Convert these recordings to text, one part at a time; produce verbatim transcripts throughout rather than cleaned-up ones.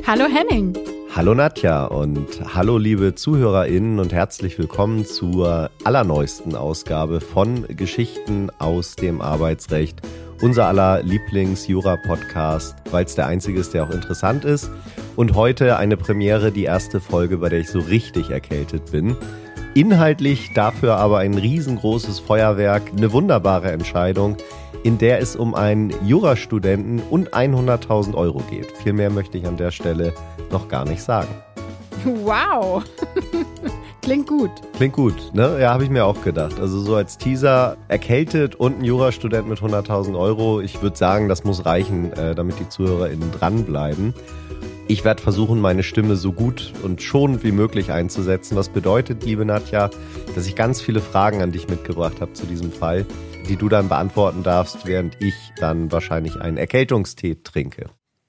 Hallo Henning. Hallo Nadja und hallo liebe ZuhörerInnen und herzlich willkommen zur allerneuesten Ausgabe von Geschichten aus dem Arbeitsrecht. Unser aller Lieblings-Jura-Podcast, weil es der einzige ist, der auch interessant ist. Und heute eine Premiere, die erste Folge, bei der ich so richtig erkältet bin. Inhaltlich dafür aber ein riesengroßes Feuerwerk, eine wunderbare Entscheidung, in der es um einen Jurastudenten und hunderttausend Euro geht. Viel mehr möchte ich an der Stelle noch gar nicht sagen. Wow, klingt gut. Klingt gut, ne? Ja, habe ich mir auch gedacht. Also so als Teaser, erkältet und ein Jurastudent mit hunderttausend Euro. Ich würde sagen, das muss reichen, äh, damit die ZuhörerInnen dranbleiben. Ich werde versuchen, meine Stimme so gut und schonend wie möglich einzusetzen. Was bedeutet, liebe Nadja, dass ich ganz viele Fragen an dich mitgebracht habe zu diesem Fall, die du dann beantworten darfst, während ich dann wahrscheinlich einen Erkältungstee trinke.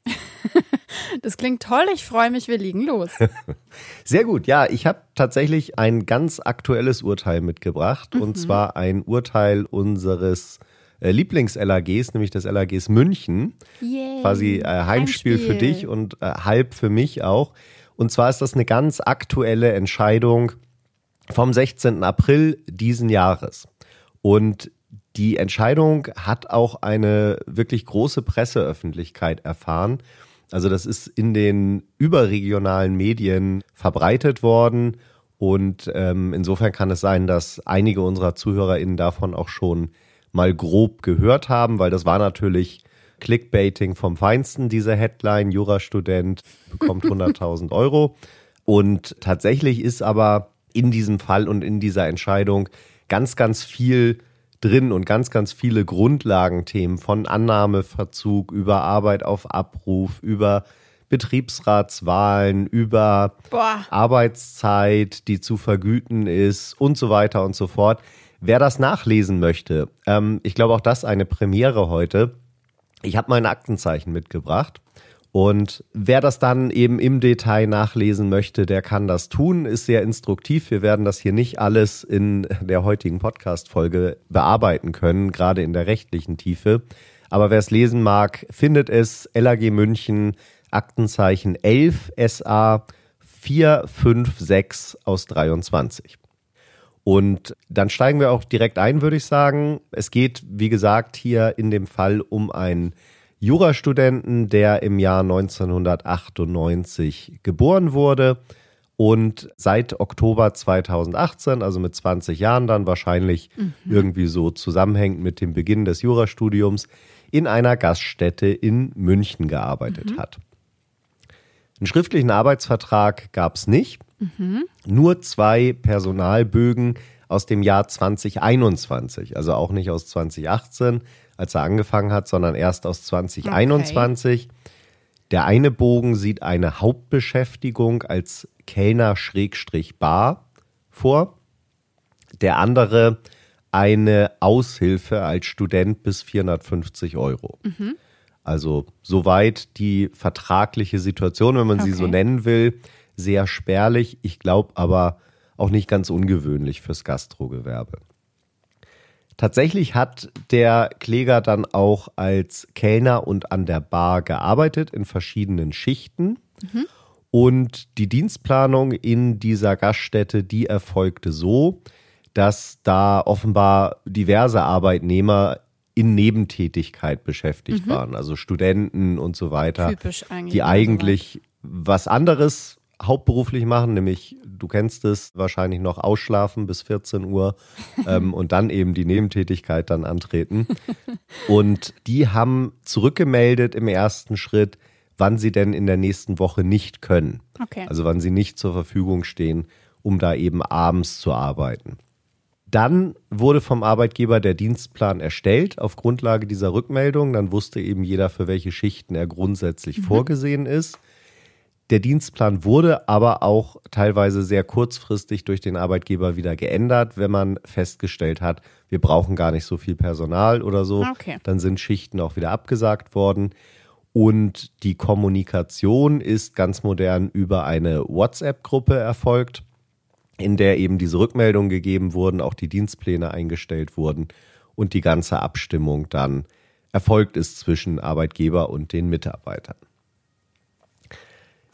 Das klingt toll, ich freue mich, wir legen los. Sehr gut, ja, ich habe tatsächlich ein ganz aktuelles Urteil mitgebracht, mhm. und zwar ein Urteil unseres äh, Lieblings-L A Gs, nämlich des L A Gs München. Yay. Quasi äh, Heimspiel, Heimspiel für dich und äh, halb für mich auch. Und zwar ist das eine ganz aktuelle Entscheidung vom sechzehnten April diesen Jahres. Und die Entscheidung hat auch eine wirklich große Presseöffentlichkeit erfahren. Also das ist in den überregionalen Medien verbreitet worden und ähm, insofern kann es sein, dass einige unserer ZuhörerInnen davon auch schon mal grob gehört haben, weil das war natürlich Clickbaiting vom Feinsten, diese Headline, Jurastudent bekommt hunderttausend Euro. Und tatsächlich ist aber in diesem Fall und in dieser Entscheidung ganz, ganz viel drin und ganz, ganz viele Grundlagenthemen von Annahmeverzug über Arbeit auf Abruf, über Betriebsratswahlen, über Boah. Arbeitszeit, die zu vergüten ist und so weiter und so fort. Wer das nachlesen möchte, ähm, ich glaube auch das eine Premiere heute. Ich habe mein Aktenzeichen mitgebracht. Und wer das dann eben im Detail nachlesen möchte, der kann das tun, ist sehr instruktiv. Wir werden das hier nicht alles in der heutigen Podcast-Folge bearbeiten können, gerade in der rechtlichen Tiefe. Aber wer es lesen mag, findet es L A G München, Aktenzeichen elf S A vier fünf sechs aus dreiundzwanzig. Und dann steigen wir auch direkt ein, würde ich sagen. Es geht, wie gesagt, hier in dem Fall um einen Jurastudenten, der im Jahr neunzehnhundertachtundneunzig geboren wurde und seit Oktober zweitausendachtzehn, also mit zwanzig Jahren dann wahrscheinlich mhm. irgendwie so zusammenhängend mit dem Beginn des Jurastudiums, in einer Gaststätte in München gearbeitet mhm. hat. Einen schriftlichen Arbeitsvertrag gab es nicht, mhm. nur zwei Personalbögen aus dem Jahr zwanzig einundzwanzig, also auch nicht aus zwanzig achtzehn, als er angefangen hat, sondern erst aus zwanzig einundzwanzig. Okay. Der eine Bogen sieht eine Hauptbeschäftigung als Kellner-Bar vor. Der andere eine Aushilfe als Student bis vierhundertfünfzig Euro. Mhm. Also soweit die vertragliche Situation, wenn man okay. sie so nennen will, sehr spärlich. Ich glaube aber auch nicht ganz ungewöhnlich fürs Gastrogewerbe. Tatsächlich hat der Kläger dann auch als Kellner und an der Bar gearbeitet in verschiedenen Schichten. Mhm. Und die Dienstplanung in dieser Gaststätte, die erfolgte so, dass da offenbar diverse Arbeitnehmer in Nebentätigkeit beschäftigt mhm. waren. Also Studenten und so weiter, Typisch eigentlich, die eigentlich was anderes hauptberuflich machen, nämlich, du kennst es, wahrscheinlich noch ausschlafen bis vierzehn Uhr ähm, und dann eben die Nebentätigkeit dann antreten. Und die haben zurückgemeldet im ersten Schritt, wann sie denn in der nächsten Woche nicht können. Okay. Also wann sie nicht zur Verfügung stehen, um da eben abends zu arbeiten. Dann wurde vom Arbeitgeber der Dienstplan erstellt auf Grundlage dieser Rückmeldung. Dann wusste eben jeder, für welche Schichten er grundsätzlich mhm. vorgesehen ist. Der Dienstplan wurde aber auch teilweise sehr kurzfristig durch den Arbeitgeber wieder geändert, wenn man festgestellt hat, wir brauchen gar nicht so viel Personal oder so. Okay. Dann sind Schichten auch wieder abgesagt worden. Und die Kommunikation ist ganz modern über eine WhatsApp-Gruppe erfolgt, in der eben diese Rückmeldungen gegeben wurden, auch die Dienstpläne eingestellt wurden und die ganze Abstimmung dann erfolgt ist zwischen Arbeitgeber und den Mitarbeitern.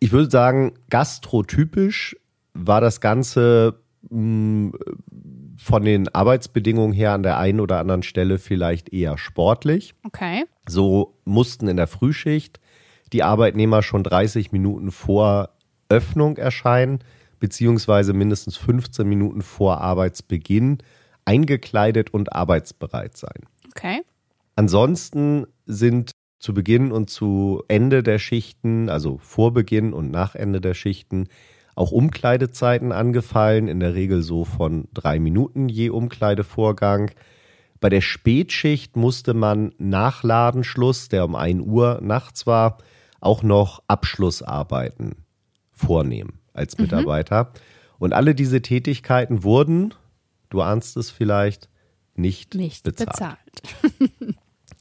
Ich würde sagen, gastrotypisch war das Ganze mh, von den Arbeitsbedingungen her an der einen oder anderen Stelle vielleicht eher sportlich. Okay. So mussten in der Frühschicht die Arbeitnehmer schon dreißig Minuten vor Öffnung erscheinen, beziehungsweise mindestens fünfzehn Minuten vor Arbeitsbeginn eingekleidet und arbeitsbereit sein. Okay. Ansonsten sind zu Beginn und zu Ende der Schichten, also vor Beginn und nach Ende der Schichten, auch Umkleidezeiten angefallen, in der Regel so von drei Minuten je Umkleidevorgang. Bei der Spätschicht musste man nach Ladenschluss, der um ein Uhr nachts war, auch noch Abschlussarbeiten vornehmen als Mitarbeiter. Mhm. Und alle diese Tätigkeiten wurden, du ahnst es vielleicht, nicht, nicht bezahlt. bezahlt.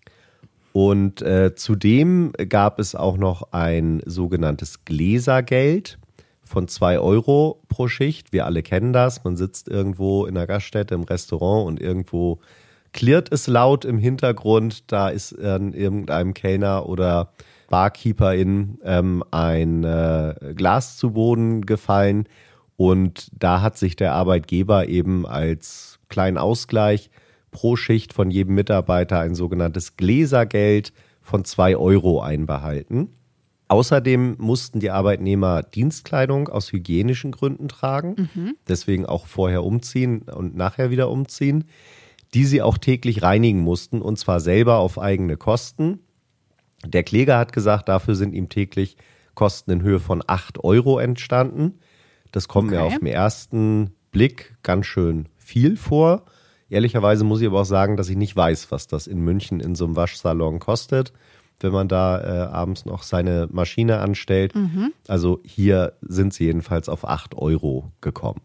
Und äh, zudem gab es auch noch ein sogenanntes Gläsergeld von zwei Euro pro Schicht. Wir alle kennen das. Man sitzt irgendwo in einer Gaststätte im Restaurant und irgendwo klirrt es laut im Hintergrund. Da ist an irgendeinem Kellner oder Barkeeperin ähm, ein äh, Glas zu Boden gefallen. Und da hat sich der Arbeitgeber eben als kleinen Ausgleich pro Schicht von jedem Mitarbeiter ein sogenanntes Gläsergeld von zwei Euro einbehalten. Außerdem mussten die Arbeitnehmer Dienstkleidung aus hygienischen Gründen tragen, mhm. deswegen auch vorher umziehen und nachher wieder umziehen, die sie auch täglich reinigen mussten, und zwar selber auf eigene Kosten. Der Kläger hat gesagt, dafür sind ihm täglich Kosten in Höhe von acht Euro entstanden. Das kommt okay. mir auf den ersten Blick ganz schön viel vor. Ehrlicherweise muss ich aber auch sagen, dass ich nicht weiß, was das in München in so einem Waschsalon kostet, wenn man da äh, abends noch seine Maschine anstellt. Mhm. Also hier sind sie jedenfalls auf acht Euro gekommen.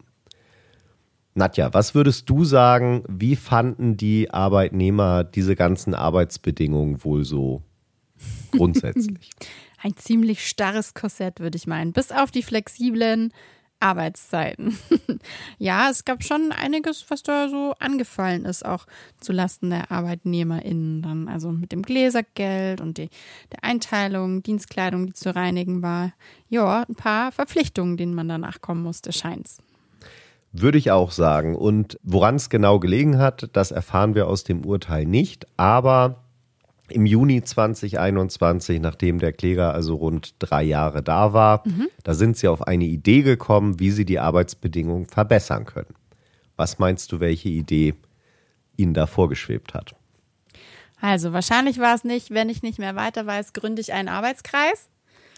Nadja, was würdest du sagen, wie fanden die Arbeitnehmer diese ganzen Arbeitsbedingungen wohl so grundsätzlich? Ein ziemlich starres Korsett, würde ich meinen, bis auf die flexiblen Arbeitszeiten. Ja, es gab schon einiges, was da so angefallen ist, auch zulasten der ArbeitnehmerInnen dann. Also mit dem Gläsergeld und die, der Einteilung, Dienstkleidung, die zu reinigen war. Ja, ein paar Verpflichtungen, denen man danach kommen musste, scheint's. Würde ich auch sagen. Und woran es genau gelegen hat, das erfahren wir aus dem Urteil nicht. Aber im Juni zwanzig einundzwanzig, nachdem der Kläger also rund drei Jahre da war, mhm. da sind sie auf eine Idee gekommen, wie sie die Arbeitsbedingungen verbessern können. Was meinst du, welche Idee ihnen da vorgeschwebt hat? Also wahrscheinlich war es nicht, wenn ich nicht mehr weiter weiß, gründe ich einen Arbeitskreis.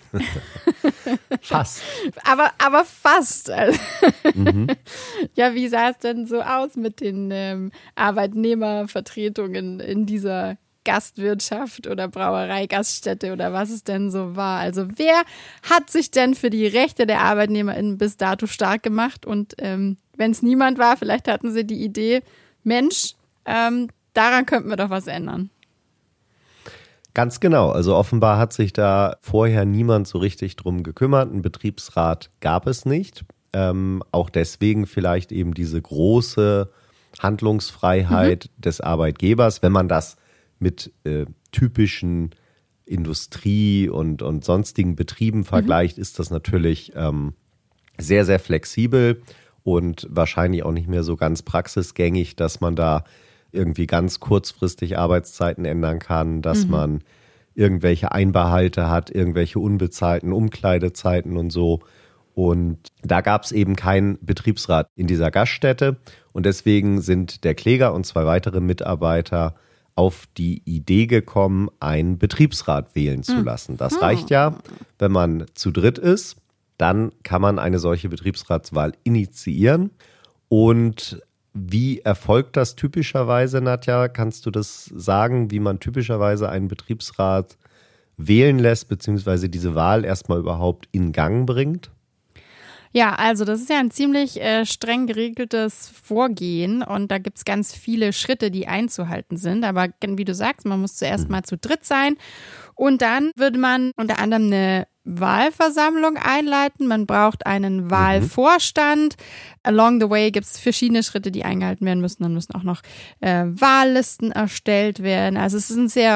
Fast. Aber, aber fast. Mhm. Ja, wie sah es denn so aus mit den ähm, Arbeitnehmervertretungen in dieser Gastwirtschaft oder Brauerei, Gaststätte oder was es denn so war? Also wer hat sich denn für die Rechte der ArbeitnehmerInnen bis dato stark gemacht? Und ähm, wenn es niemand war, vielleicht hatten sie die Idee, Mensch, ähm, daran könnten wir doch was ändern. Ganz genau. Also offenbar hat sich da vorher niemand so richtig drum gekümmert. Einen Betriebsrat gab es nicht. Ähm, auch deswegen vielleicht eben diese große Handlungsfreiheit mhm. des Arbeitgebers, wenn man das mit äh, typischen Industrie- und, und sonstigen Betrieben vergleicht, mhm. ist das natürlich ähm, sehr, sehr flexibel und wahrscheinlich auch nicht mehr so ganz praxisgängig, dass man da irgendwie ganz kurzfristig Arbeitszeiten ändern kann, dass mhm. man irgendwelche Einbehalte hat, irgendwelche unbezahlten Umkleidezeiten und so. Und da gab es eben keinen Betriebsrat in dieser Gaststätte. Und deswegen sind der Kläger und zwei weitere Mitarbeiter auf die Idee gekommen, einen Betriebsrat wählen zu lassen. Das reicht ja, wenn man zu dritt ist. Dann kann man eine solche Betriebsratswahl initiieren. Und wie erfolgt das typischerweise, Nadja? Kannst du das sagen, wie man typischerweise einen Betriebsrat wählen lässt, beziehungsweise diese Wahl erstmal überhaupt in Gang bringt? Ja, also das ist ja ein ziemlich äh, streng geregeltes Vorgehen und da gibt es ganz viele Schritte, die einzuhalten sind. Aber wie du sagst, man muss zuerst mhm. mal zu dritt sein und dann würde man unter anderem eine Wahlversammlung einleiten. Man braucht einen Wahlvorstand. Mhm. Along the way gibt es verschiedene Schritte, die eingehalten werden müssen. Dann müssen auch noch äh, Wahllisten erstellt werden. Also es ist ein sehr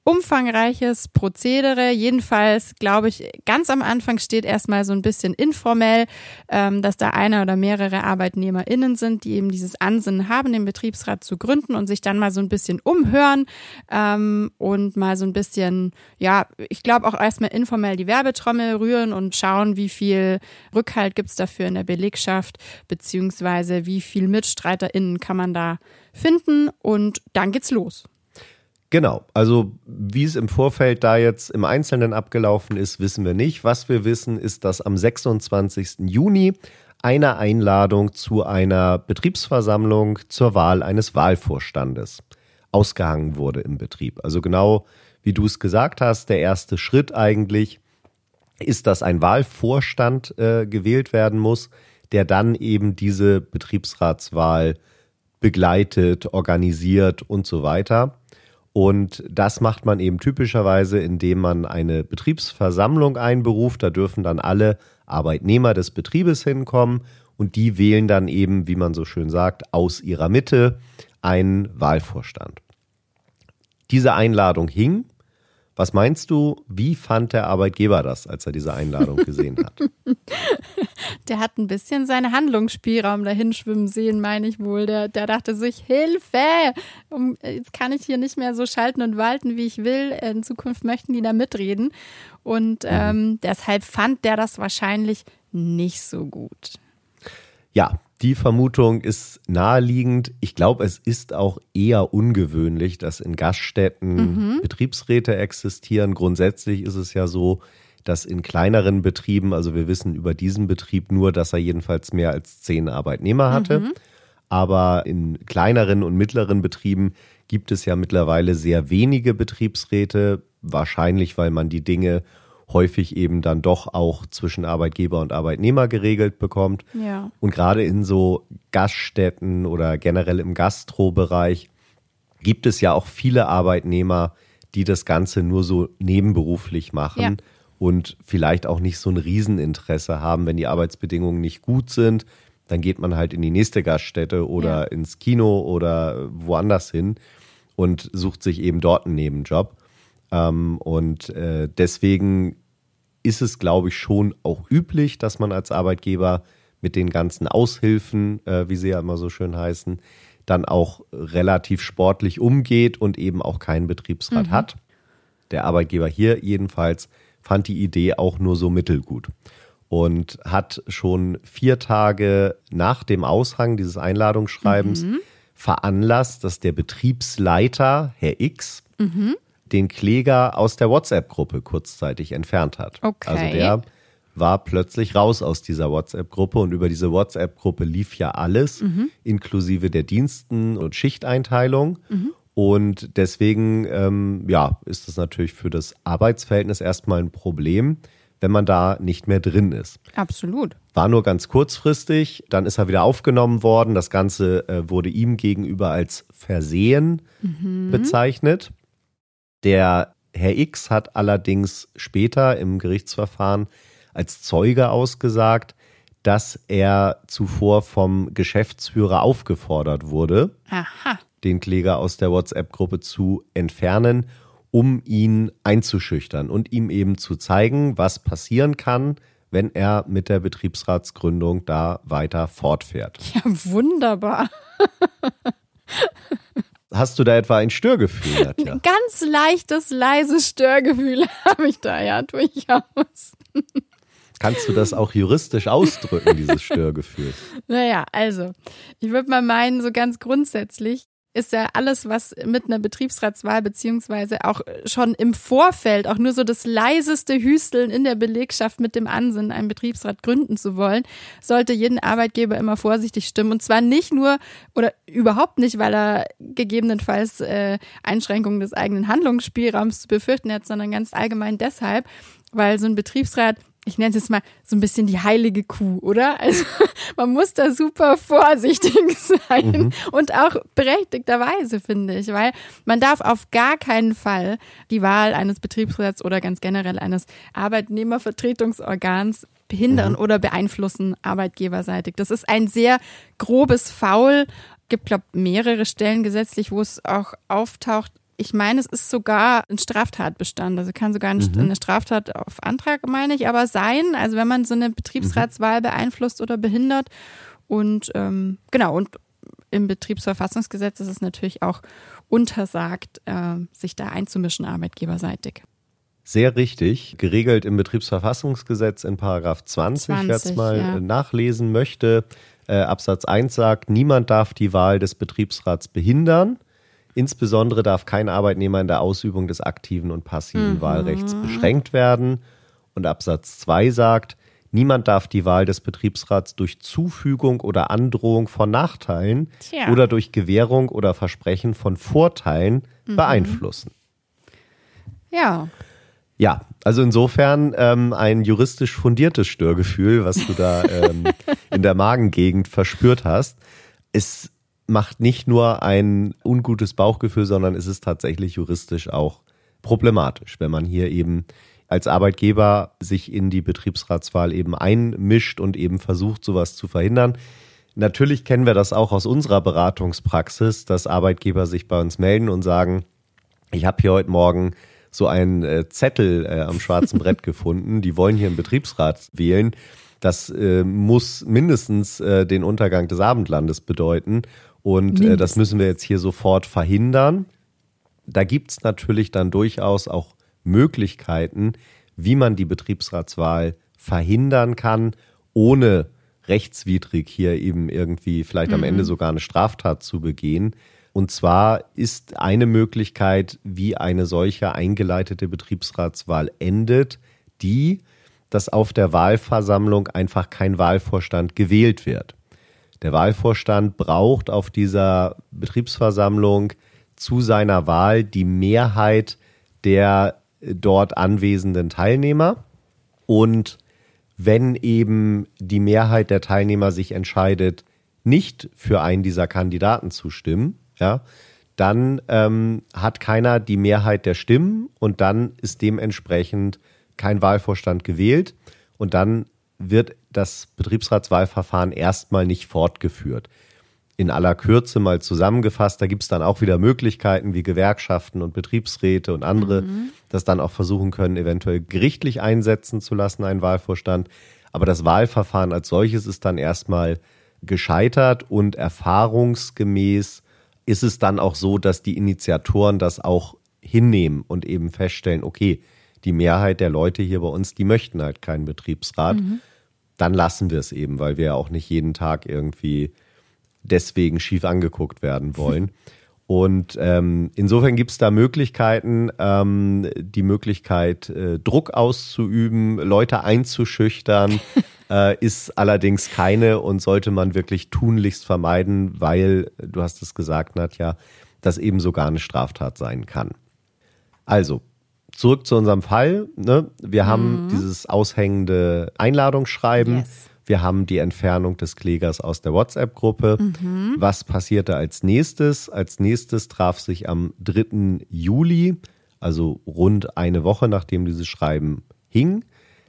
umfangreiches Prozedere. Jedenfalls, glaube ich, ganz am Anfang steht erstmal so ein bisschen informell, ähm, dass da einer oder mehrere ArbeitnehmerInnen sind, die eben dieses Ansinnen haben, den Betriebsrat zu gründen und sich dann mal so ein bisschen umhören ähm, und mal so ein bisschen, ja, ich glaube auch erstmal informell die Werbetrommel rühren und schauen, wie viel Rückhalt gibt es dafür in der Belegschaft, beziehungsweise wie viel MitstreiterInnen kann man da finden, und dann geht's los. Genau, also wie es im Vorfeld da jetzt im Einzelnen abgelaufen ist, wissen wir nicht. Was wir wissen, ist, dass am sechsundzwanzigsten Juni eine Einladung zu einer Betriebsversammlung zur Wahl eines Wahlvorstandes ausgehangen wurde im Betrieb. Also genau wie du es gesagt hast, der erste Schritt eigentlich ist, dass ein Wahlvorstand äh, gewählt werden muss, der dann eben diese Betriebsratswahl begleitet, organisiert und so weiter. Und das macht man eben typischerweise, indem man eine Betriebsversammlung einberuft. Da dürfen dann alle Arbeitnehmer des Betriebes hinkommen und die wählen dann eben, wie man so schön sagt, aus ihrer Mitte einen Wahlvorstand. Diese Einladung hing. Was meinst du, wie fand der Arbeitgeber das, als er diese Einladung gesehen hat? Der hat ein bisschen seinen Handlungsspielraum dahin schwimmen sehen, meine ich wohl. Der, der dachte sich, Hilfe, um, jetzt kann ich hier nicht mehr so schalten und walten, wie ich will. In Zukunft möchten die da mitreden. Und ähm, mhm. deshalb fand der das wahrscheinlich nicht so gut. Ja, die Vermutung ist naheliegend. Ich glaube, es ist auch eher ungewöhnlich, dass in Gaststätten mhm. Betriebsräte existieren. Grundsätzlich ist es ja so, dass in kleineren Betrieben, also wir wissen über diesen Betrieb nur, dass er jedenfalls mehr als zehn Arbeitnehmer hatte. Mhm. Aber in kleineren und mittleren Betrieben gibt es ja mittlerweile sehr wenige Betriebsräte. Wahrscheinlich, weil man die Dinge häufig eben dann doch auch zwischen Arbeitgeber und Arbeitnehmer geregelt bekommt. Ja. Und gerade in so Gaststätten oder generell im Gastrobereich gibt es ja auch viele Arbeitnehmer, die das Ganze nur so nebenberuflich machen ja. und vielleicht auch nicht so ein Rieseninteresse haben, wenn die Arbeitsbedingungen nicht gut sind. Dann geht man halt in die nächste Gaststätte oder ja. ins Kino oder woanders hin und sucht sich eben dort einen Nebenjob. Ähm, und äh, deswegen ist es, glaube ich, schon auch üblich, dass man als Arbeitgeber mit den ganzen Aushilfen, äh, wie sie ja immer so schön heißen, dann auch relativ sportlich umgeht und eben auch keinen Betriebsrat mhm. hat. Der Arbeitgeber hier jedenfalls fand die Idee auch nur so mittelgut und hat schon vier Tage nach dem Aushang dieses Einladungsschreibens mhm. veranlasst, dass der Betriebsleiter, Herr X, mhm. den Kläger aus der WhatsApp-Gruppe kurzzeitig entfernt hat. Okay. Also der war plötzlich raus aus dieser WhatsApp-Gruppe und über diese WhatsApp-Gruppe lief ja alles, mhm. inklusive der Diensten- und Schichteinteilung. Mhm. Und deswegen ähm, ja, ist das natürlich für das Arbeitsverhältnis erstmal ein Problem, wenn man da nicht mehr drin ist. Absolut. War nur ganz kurzfristig, dann ist er wieder aufgenommen worden. Das Ganze äh, wurde ihm gegenüber als Versehen mhm. bezeichnet. Der Herr X hat allerdings später im Gerichtsverfahren als Zeuge ausgesagt, dass er zuvor vom Geschäftsführer aufgefordert wurde, Aha. den Kläger aus der WhatsApp-Gruppe zu entfernen, um ihn einzuschüchtern und ihm eben zu zeigen, was passieren kann, wenn er mit der Betriebsratsgründung da weiter fortfährt. Ja, wunderbar. Hast du da etwa ein Störgefühl, Nadja? Ein ganz leichtes, leises Störgefühl habe ich da ja durchaus. Kannst du das auch juristisch ausdrücken, dieses Störgefühl? Naja, also, ich würde mal meinen, so ganz grundsätzlich ist ja alles, was mit einer Betriebsratswahl beziehungsweise auch schon im Vorfeld, auch nur so das leiseste Hüsteln in der Belegschaft mit dem Ansinnen, einen Betriebsrat gründen zu wollen, sollte jeden Arbeitgeber immer vorsichtig stimmen. Und zwar nicht nur oder überhaupt nicht, weil er gegebenenfalls äh, Einschränkungen des eigenen Handlungsspielraums zu befürchten hat, sondern ganz allgemein deshalb, weil so ein Betriebsrat, ich nenne es jetzt mal so ein bisschen die heilige Kuh, oder? Also man muss da super vorsichtig sein mhm. und auch berechtigterweise, finde ich, weil man darf auf gar keinen Fall die Wahl eines Betriebsrats oder ganz generell eines Arbeitnehmervertretungsorgans behindern mhm. oder beeinflussen arbeitgeberseitig. Das ist ein sehr grobes Foul. Es gibt, glaube ich, mehrere Stellen gesetzlich, wo es auch auftaucht. Ich meine, es ist sogar ein Straftatbestand. Also kann sogar eine, Mhm. eine Straftat auf Antrag, meine ich, aber sein. Also wenn man so eine Betriebsratswahl beeinflusst oder behindert. Und ähm, genau, und im Betriebsverfassungsgesetz ist es natürlich auch untersagt, äh, sich da einzumischen, arbeitgeberseitig. Sehr richtig. Geregelt im Betriebsverfassungsgesetz in Paragraph zwanzig, zwanzig, wer es mal ja. nachlesen möchte. Äh, Absatz eins sagt, niemand darf die Wahl des Betriebsrats behindern. Insbesondere darf kein Arbeitnehmer in der Ausübung des aktiven und passiven Mhm. Wahlrechts beschränkt werden. Und Absatz zwei sagt, niemand darf die Wahl des Betriebsrats durch Zufügung oder Androhung von Nachteilen Tja. oder durch Gewährung oder Versprechen von Vorteilen Mhm. beeinflussen. Ja, Ja, also insofern ähm, ein juristisch fundiertes Störgefühl, was du da ähm, in der Magengegend verspürt hast. Es macht nicht nur ein ungutes Bauchgefühl, sondern es ist tatsächlich juristisch auch problematisch, wenn man hier eben als Arbeitgeber sich in die Betriebsratswahl eben einmischt und eben versucht, sowas zu verhindern. Natürlich kennen wir das auch aus unserer Beratungspraxis, dass Arbeitgeber sich bei uns melden und sagen, ich habe hier heute Morgen so einen äh, Zettel äh, am schwarzen Brett gefunden, die wollen hier einen Betriebsrat wählen. Das äh, muss mindestens äh, den Untergang des Abendlandes bedeuten und äh, das müssen wir jetzt hier sofort verhindern. Da gibt es natürlich dann durchaus auch Möglichkeiten, wie man die Betriebsratswahl verhindern kann, ohne rechtswidrig hier eben irgendwie vielleicht Mhm. am Ende sogar eine Straftat zu begehen. Und zwar ist eine Möglichkeit, wie eine solche eingeleitete Betriebsratswahl endet, die, dass auf der Wahlversammlung einfach kein Wahlvorstand gewählt wird. Der Wahlvorstand braucht auf dieser Betriebsversammlung zu seiner Wahl die Mehrheit der dort anwesenden Teilnehmer. Und wenn eben die Mehrheit der Teilnehmer sich entscheidet, nicht für einen dieser Kandidaten zu stimmen, ja, dann ähm, hat keiner die Mehrheit der Stimmen und dann ist dementsprechend kein Wahlvorstand gewählt und dann wird das Betriebsratswahlverfahren erstmal nicht fortgeführt. In aller Kürze mal zusammengefasst, da gibt es dann auch wieder Möglichkeiten wie Gewerkschaften und Betriebsräte und andere, mhm. das dann auch versuchen können, eventuell gerichtlich einsetzen zu lassen, einen Wahlvorstand. Aber das Wahlverfahren als solches ist dann erstmal gescheitert und erfahrungsgemäß ist es dann auch so, dass die Initiatoren das auch hinnehmen und eben feststellen, okay, die Mehrheit der Leute hier bei uns, die möchten halt keinen Betriebsrat. Mhm. Dann lassen wir es eben, weil wir ja auch nicht jeden Tag irgendwie deswegen schief angeguckt werden wollen. Und ähm, insofern gibt es da Möglichkeiten, ähm, die Möglichkeit, äh, Druck auszuüben, Leute einzuschüchtern, äh, ist allerdings keine und sollte man wirklich tunlichst vermeiden, weil, du hast es gesagt, Nadja, das eben sogar eine Straftat sein kann. Also, zurück zu unserem Fall. Ne? Wir mhm. haben dieses aushängende Einladungsschreiben. Yes. Wir haben die Entfernung des Klägers aus der WhatsApp-Gruppe. Mhm. Was passierte als nächstes? Als nächstes traf sich am dritten Juli, also rund eine Woche nachdem dieses Schreiben hing,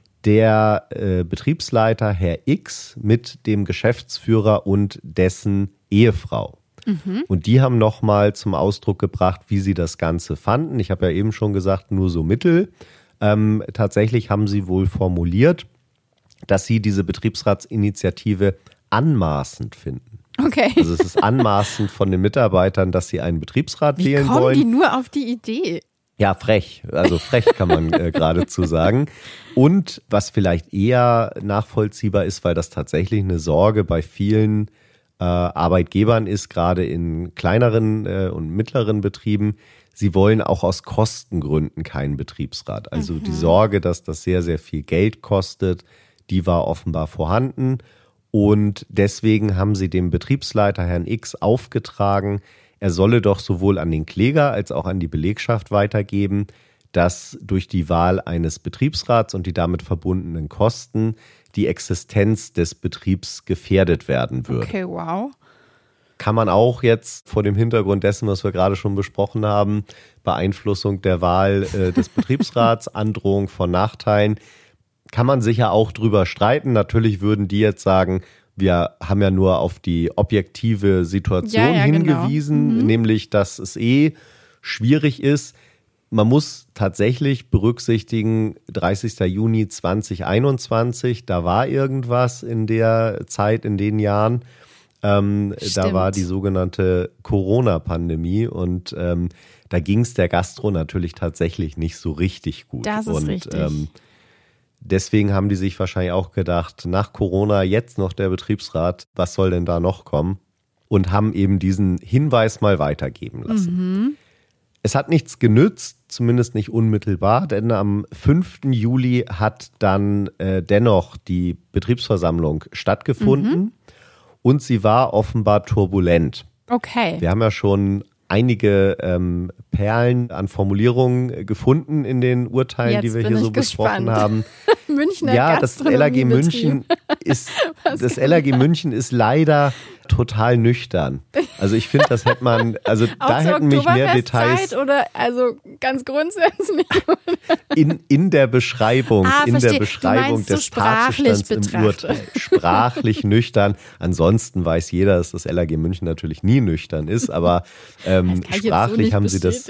der äh, Betriebsleiter Herr X mit dem Geschäftsführer und dessen Ehefrau. Mhm. Und die haben nochmal zum Ausdruck gebracht, wie sie das Ganze fanden. Ich habe ja eben schon gesagt, nur so mittel. Ähm, tatsächlich haben sie wohl formuliert, dass sie diese Betriebsratsinitiative anmaßend finden. Okay. Also es ist anmaßend von den Mitarbeitern, dass sie einen Betriebsrat Wie wählen kommen wollen. Die nur auf die Idee? Ja, frech. Also frech kann man äh, geradezu sagen. Und was vielleicht eher nachvollziehbar ist, weil das tatsächlich eine Sorge bei vielen äh, Arbeitgebern ist, gerade in kleineren äh, und mittleren Betrieben. Sie wollen auch aus Kostengründen keinen Betriebsrat. Also mhm. die Sorge, dass das sehr, sehr viel Geld kostet, die war offenbar vorhanden. Und deswegen haben sie dem Betriebsleiter Herrn X aufgetragen, er solle doch sowohl an den Kläger als auch an die Belegschaft weitergeben, dass durch die Wahl eines Betriebsrats und die damit verbundenen Kosten die Existenz des Betriebs gefährdet werden würde. Okay, wow. Kann man auch jetzt vor dem Hintergrund dessen, was wir gerade schon besprochen haben, Beeinflussung der Wahl äh, des Betriebsrats, Androhung von Nachteilen, kann man sicher auch drüber streiten. Natürlich würden die jetzt sagen, wir haben ja nur auf die objektive Situation ja, ja, hingewiesen, genau. mhm. nämlich, dass es eh schwierig ist. Man muss tatsächlich berücksichtigen, dreißigster Juni zweitausendeinundzwanzig, da war irgendwas in der Zeit, in den Jahren. Ähm, da war die sogenannte Corona-Pandemie und ähm, da ging es der Gastro natürlich tatsächlich nicht so richtig gut. Das ist und, richtig. Ähm, deswegen haben die sich wahrscheinlich auch gedacht, nach Corona jetzt noch der Betriebsrat, was soll denn da noch kommen? Und haben eben diesen Hinweis mal weitergeben lassen. Mhm. Es hat nichts genützt, zumindest nicht unmittelbar, denn am fünften Juli hat dann äh, dennoch die Betriebsversammlung stattgefunden. Mhm. Und sie war offenbar turbulent. Okay. Wir haben ja schon einige ähm, Perlen an Formulierungen gefunden in den Urteilen, Jetzt die wir bin hier ich so gespannt. besprochen haben. Münchner ja, das L A G München ist das L A G München ist leider total nüchtern. Also ich finde, das hätte man, also da hätten mich mehr Details oder also ganz grundsätzlich in in der Beschreibung, ah, in verstehe. der Beschreibung du des Tatbestands im Urteil sprachlich nüchtern. Ansonsten weiß jeder, dass das L A G München natürlich nie nüchtern ist, aber ähm, sprachlich so haben sie das.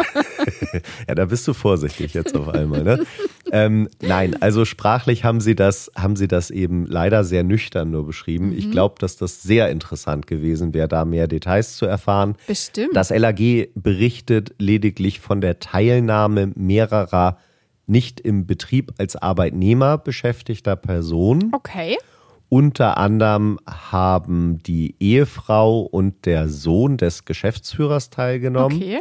Ja, da bist du vorsichtig jetzt auf einmal, ne? ähm, nein, also sprachlich haben sie das, haben sie das eben leider sehr nüchtern nur beschrieben. Mhm. Ich glaube, dass das sehr interessant gewesen wäre, da mehr Details zu erfahren. Bestimmt. Das L A G berichtet lediglich von der Teilnahme mehrerer nicht im Betrieb als Arbeitnehmer beschäftigter Personen. Okay. Unter anderem haben die Ehefrau und der Sohn des Geschäftsführers teilgenommen. Okay.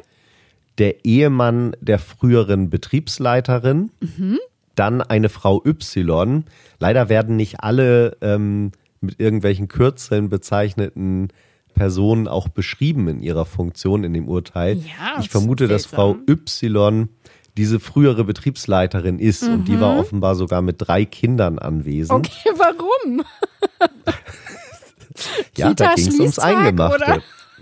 Der Ehemann der früheren Betriebsleiterin, mhm. dann eine Frau Y. Leider werden nicht alle ähm, mit irgendwelchen Kürzeln bezeichneten Personen auch beschrieben in ihrer Funktion in dem Urteil. Ja, ich vermute, dass Frau Y diese frühere Betriebsleiterin ist mhm. und die war offenbar sogar mit drei Kindern anwesend. Okay, warum? Ja, da ging es ums Eingemachte. Oder?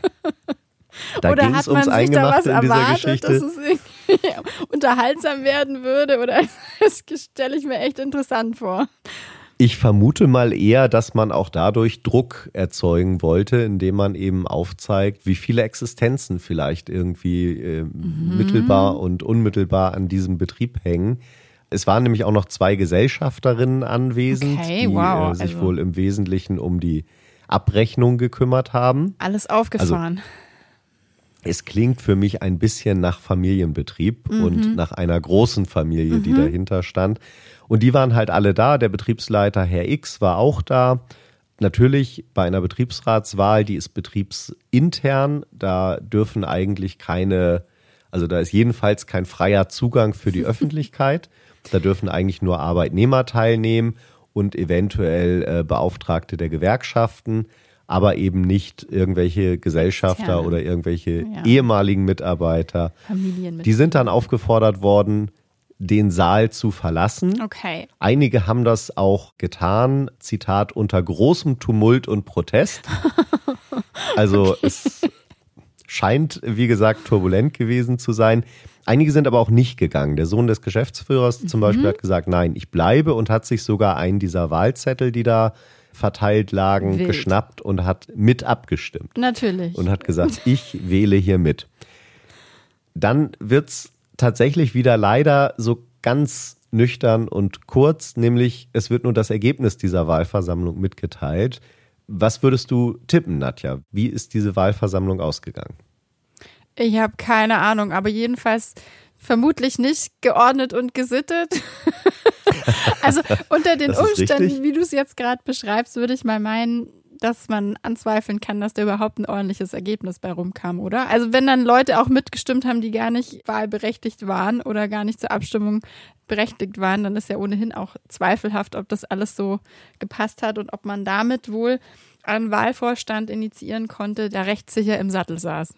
Da oder ging hat es ums man sich da was Eingemachte in dieser erwartet, Geschichte. dass es irgendwie unterhaltsam werden würde? Oder das stelle ich mir echt interessant vor. Ich vermute mal eher, dass man auch dadurch Druck erzeugen wollte, indem man eben aufzeigt, wie viele Existenzen vielleicht irgendwie äh, mhm. mittelbar und unmittelbar an diesem Betrieb hängen. Es waren nämlich auch noch zwei Gesellschafterinnen anwesend, okay, die wow. äh, sich also wohl im Wesentlichen um die Abrechnung gekümmert haben. Alles aufgefahren. Also, es klingt für mich ein bisschen nach Familienbetrieb mhm. und nach einer großen Familie, die mhm. dahinter stand. Und die waren halt alle da. Der Betriebsleiter Herr X war auch da. Natürlich bei einer Betriebsratswahl, die ist betriebsintern. Da dürfen eigentlich keine, also da ist jedenfalls kein freier Zugang für die Öffentlichkeit. Da dürfen eigentlich nur Arbeitnehmer teilnehmen und eventuell äh, Beauftragte der Gewerkschaften, aber eben nicht irgendwelche Gesellschafter Externe. Oder irgendwelche ja. ehemaligen Mitarbeiter. Familienmitglieder. Die sind dann aufgefordert worden, den Saal zu verlassen. Okay. Einige haben das auch getan, Zitat, unter großem Tumult und Protest. Also okay. Es scheint, wie gesagt, turbulent gewesen zu sein. Einige sind aber auch nicht gegangen. Der Sohn des Geschäftsführers mhm. zum Beispiel hat gesagt, nein, ich bleibe und hat sich sogar einen dieser Wahlzettel, die da verteilt lagen, Wild. geschnappt und hat mit abgestimmt. Natürlich. Und hat gesagt, ich wähle hier mit. Dann wird's tatsächlich wieder leider so ganz nüchtern und kurz, nämlich es wird nur das Ergebnis dieser Wahlversammlung mitgeteilt. Was würdest du tippen, Nadja? Wie ist diese Wahlversammlung ausgegangen? Ich habe keine Ahnung, aber jedenfalls vermutlich nicht geordnet und gesittet. Also unter den Umständen, richtig. Wie du es jetzt gerade beschreibst, würde ich mal meinen, dass man anzweifeln kann, dass da überhaupt ein ordentliches Ergebnis bei rumkam, oder? Also wenn dann Leute auch mitgestimmt haben, die gar nicht wahlberechtigt waren oder gar nicht zur Abstimmung berechtigt waren, dann ist ja ohnehin auch zweifelhaft, ob das alles so gepasst hat und ob man damit wohl einen Wahlvorstand initiieren konnte, der rechtssicher im Sattel saß.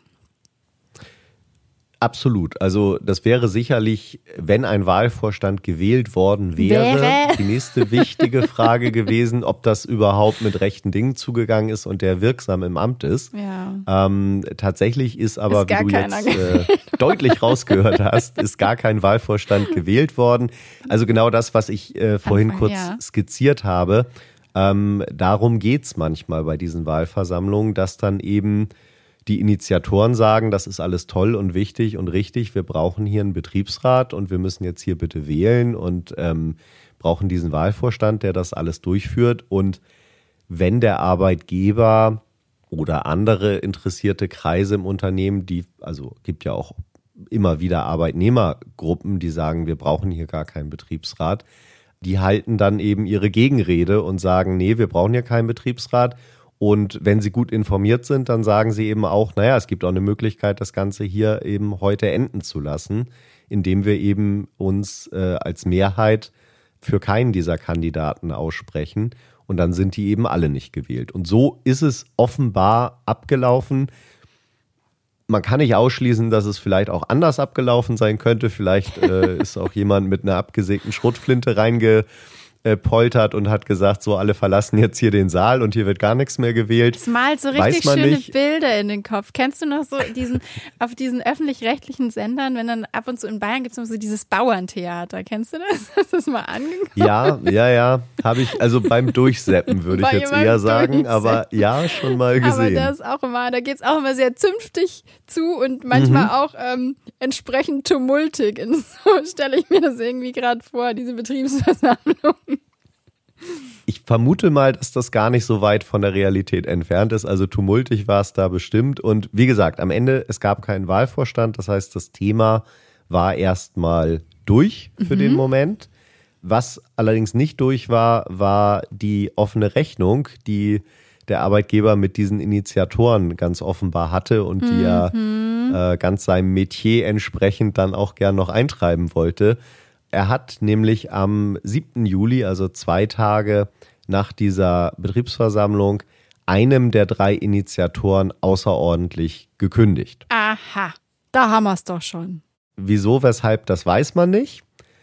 Absolut. Also das wäre sicherlich, wenn ein Wahlvorstand gewählt worden wäre, wäre, die nächste wichtige Frage gewesen, ob das überhaupt mit rechten Dingen zugegangen ist und der wirksam im Amt ist. Ja. Ähm, tatsächlich ist aber, ist wie du jetzt äh, deutlich rausgehört hast, ist gar kein Wahlvorstand gewählt worden. Also genau das, was ich äh, vorhin Anfang, kurz ja. skizziert habe. Ähm, darum geht's manchmal bei diesen Wahlversammlungen, dass dann eben Die Initiatoren sagen, das ist alles toll und wichtig und richtig. Wir brauchen hier einen Betriebsrat und wir müssen jetzt hier bitte wählen und ähm, brauchen diesen Wahlvorstand, der das alles durchführt. Und wenn der Arbeitgeber oder andere interessierte Kreise im Unternehmen, die, also gibt ja auch immer wieder Arbeitnehmergruppen, die sagen, wir brauchen hier gar keinen Betriebsrat, die halten dann eben ihre Gegenrede und sagen, nee, wir brauchen hier keinen Betriebsrat. Und wenn sie gut informiert sind, dann sagen sie eben auch, naja, es gibt auch eine Möglichkeit, das Ganze hier eben heute enden zu lassen, indem wir eben uns äh, als Mehrheit für keinen dieser Kandidaten aussprechen. Und dann sind die eben alle nicht gewählt. Und so ist es offenbar abgelaufen. Man kann nicht ausschließen, dass es vielleicht auch anders abgelaufen sein könnte. Vielleicht äh, ist auch jemand mit einer abgesägten Schrotflinte reingepoltert und hat gesagt, so alle verlassen jetzt hier den Saal und hier wird gar nichts mehr gewählt. Es malt so richtig schöne nicht. Bilder in den Kopf. Kennst du noch so diesen auf diesen öffentlich-rechtlichen Sendern, wenn dann ab und zu in Bayern gibt es noch so dieses Bauerntheater. Kennst du das? Hast du das mal angeguckt? Ja, ja, ja. Habe ich, also beim Durchseppen würde ich jetzt eher sagen, aber ja, schon mal gesehen. Aber das ist auch immer, da geht es auch immer sehr zünftig zu und manchmal mhm. auch ähm, entsprechend tumultig. Und so stelle ich mir das irgendwie gerade vor, diese Betriebsversammlung. Ich vermute mal, dass das gar nicht so weit von der Realität entfernt ist. Also tumultig war es da bestimmt. Und wie gesagt, am Ende, es gab keinen Wahlvorstand. Das heißt, das Thema war erstmal durch für mhm. den Moment. Was allerdings nicht durch war, war die offene Rechnung, die der Arbeitgeber mit diesen Initiatoren ganz offenbar hatte und die mhm. er äh, ganz seinem Metier entsprechend dann auch gern noch eintreiben wollte. Er hat nämlich am siebten Juli, also zwei Tage nach dieser Betriebsversammlung, einem der drei Initiatoren außerordentlich gekündigt. Aha, da haben wir es doch schon. Wieso, weshalb, das weiß man nicht.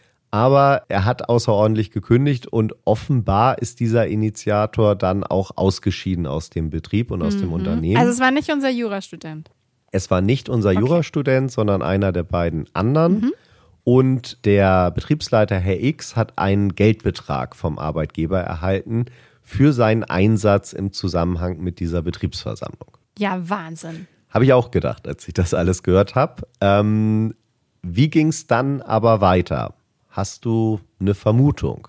Aber er hat außerordentlich gekündigt und offenbar ist dieser Initiator dann auch ausgeschieden aus dem Betrieb und aus mhm. dem Unternehmen. Also es war nicht unser Jurastudent? Es war nicht unser okay. Jurastudent, sondern einer der beiden anderen. Mhm. Und der Betriebsleiter Herr X hat einen Geldbetrag vom Arbeitgeber erhalten für seinen Einsatz im Zusammenhang mit dieser Betriebsversammlung. Ja, Wahnsinn. Habe ich auch gedacht, als ich das alles gehört habe. Ähm, wie ging es dann aber weiter? Hast du eine Vermutung?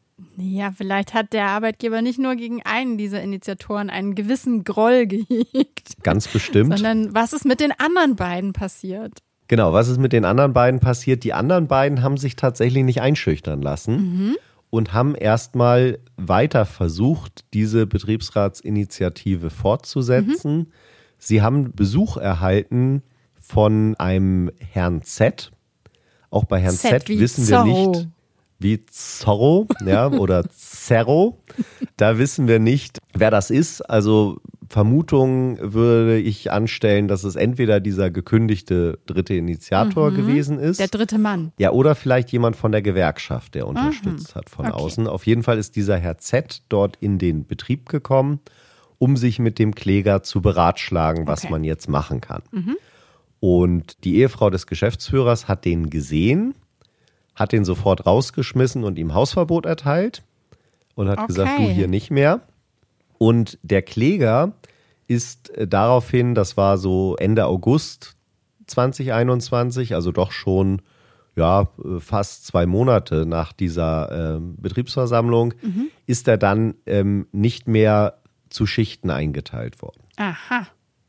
Ja, vielleicht hat der Arbeitgeber nicht nur gegen einen dieser Initiatoren einen gewissen Groll gehegt. Ganz bestimmt. Sondern was ist mit den anderen beiden passiert? Genau, was ist mit den anderen beiden passiert? Die anderen beiden haben sich tatsächlich nicht einschüchtern lassen mhm. und haben erstmal weiter versucht, diese Betriebsratsinitiative fortzusetzen. Mhm. Sie haben Besuch erhalten von einem Herrn Z. Auch bei Herrn Z, Z wissen wir Zorro. nicht, wie Zorro ja, oder Zerro. Da wissen wir nicht, wer das ist. Also Vermutungen würde ich anstellen, dass es entweder dieser gekündigte dritte Initiator mhm. gewesen ist. Der dritte Mann. Ja, oder vielleicht jemand von der Gewerkschaft, der unterstützt mhm. hat von okay. außen. Auf jeden Fall ist dieser Herr Z dort in den Betrieb gekommen, um sich mit dem Kläger zu beratschlagen, was okay. man jetzt machen kann. Mhm. Und die Ehefrau des Geschäftsführers hat den gesehen, hat den sofort rausgeschmissen und ihm Hausverbot erteilt und hat okay. gesagt, du hier nicht mehr. Und der Kläger ist daraufhin, das war so Ende August zwanzig einundzwanzig, also doch schon ja, fast zwei Monate nach dieser äh, Betriebsversammlung, mhm. ist er dann ähm, nicht mehr zu Schichten eingeteilt worden. Aha.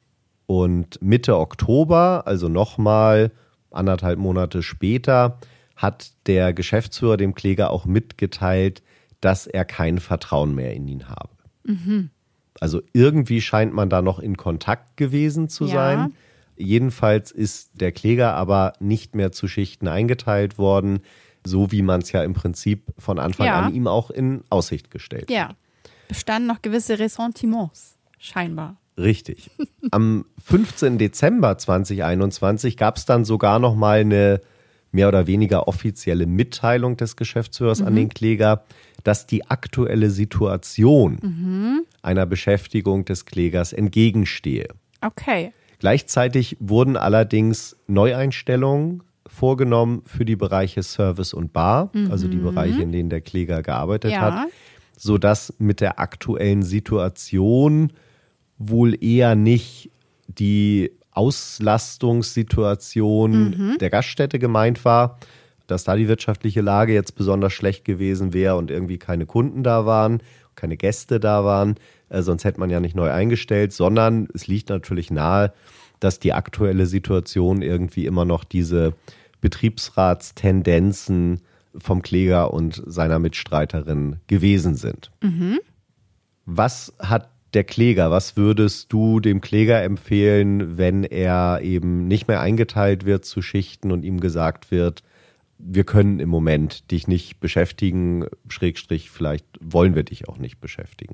Und Mitte Oktober, also nochmal anderthalb Monate später, hat der Geschäftsführer dem Kläger auch mitgeteilt, dass er kein Vertrauen mehr in ihn habe. Mhm. Also irgendwie scheint man da noch in Kontakt gewesen zu ja. sein. Jedenfalls ist der Kläger aber nicht mehr zu Schichten eingeteilt worden, so wie man es ja im Prinzip von Anfang ja. an ihm auch in Aussicht gestellt ja. hat. Ja, bestanden noch gewisse Ressentiments, scheinbar. Richtig. Am fünfzehnten Dezember zwanzig einundzwanzig gab es dann sogar noch mal eine mehr oder weniger offizielle Mitteilung des Geschäftsführers mhm. an den Kläger, dass die aktuelle Situation mhm. einer Beschäftigung des Klägers entgegenstehe. Okay. Gleichzeitig wurden allerdings Neueinstellungen vorgenommen für die Bereiche Service und Bar, mhm. also die Bereiche, in denen der Kläger gearbeitet ja. hat, sodass mit der aktuellen Situation wohl eher nicht die Auslastungssituation mhm. der Gaststätte gemeint war, dass da die wirtschaftliche Lage jetzt besonders schlecht gewesen wäre und irgendwie keine Kunden da waren, keine Gäste da waren, äh, sonst hätte man ja nicht neu eingestellt, sondern es liegt natürlich nahe, dass die aktuelle Situation irgendwie immer noch diese Betriebsratstendenzen vom Kläger und seiner Mitstreiterin gewesen sind. Mhm. Was hat der Kläger, was würdest du dem Kläger empfehlen, wenn er eben nicht mehr eingeteilt wird zu Schichten und ihm gesagt wird, wir können im Moment dich nicht beschäftigen, Schrägstrich, vielleicht wollen wir dich auch nicht beschäftigen?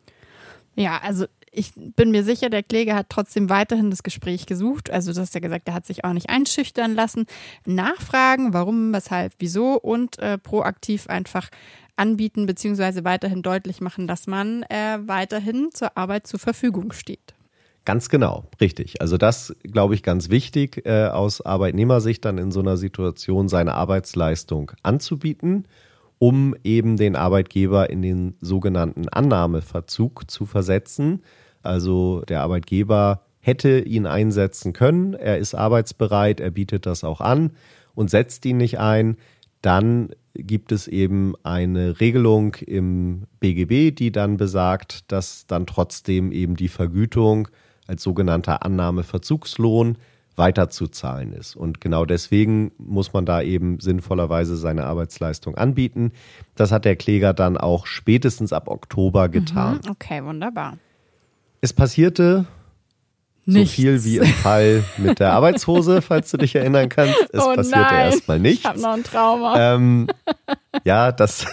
Ja, also ich bin mir sicher, der Kläger hat trotzdem weiterhin das Gespräch gesucht. Also du hast ja gesagt, er hat sich auch nicht einschüchtern lassen. Nachfragen, warum, weshalb, wieso und äh, proaktiv einfach anbieten beziehungsweise weiterhin deutlich machen, dass man äh, weiterhin zur Arbeit zur Verfügung steht. Ganz genau, richtig. Also das, glaube ich, ganz wichtig, äh, aus Arbeitnehmersicht dann in so einer Situation seine Arbeitsleistung anzubieten, um eben den Arbeitgeber in den sogenannten Annahmeverzug zu versetzen. Also der Arbeitgeber hätte ihn einsetzen können, er ist arbeitsbereit, er bietet das auch an und setzt ihn nicht ein, dann gibt es eben eine Regelung im B G B, die dann besagt, dass dann trotzdem eben die Vergütung als sogenannter Annahmeverzugslohn weiterzuzahlen ist. Und genau deswegen muss man da eben sinnvollerweise seine Arbeitsleistung anbieten. Das hat der Kläger dann auch spätestens ab Oktober getan. Mhm, okay, wunderbar. Es passierte Nichts. So viel wie im Fall mit der Arbeitshose, falls du dich erinnern kannst. Es oh passierte erstmal nichts. Ich habe noch ein Trauma. Ähm, ja, das,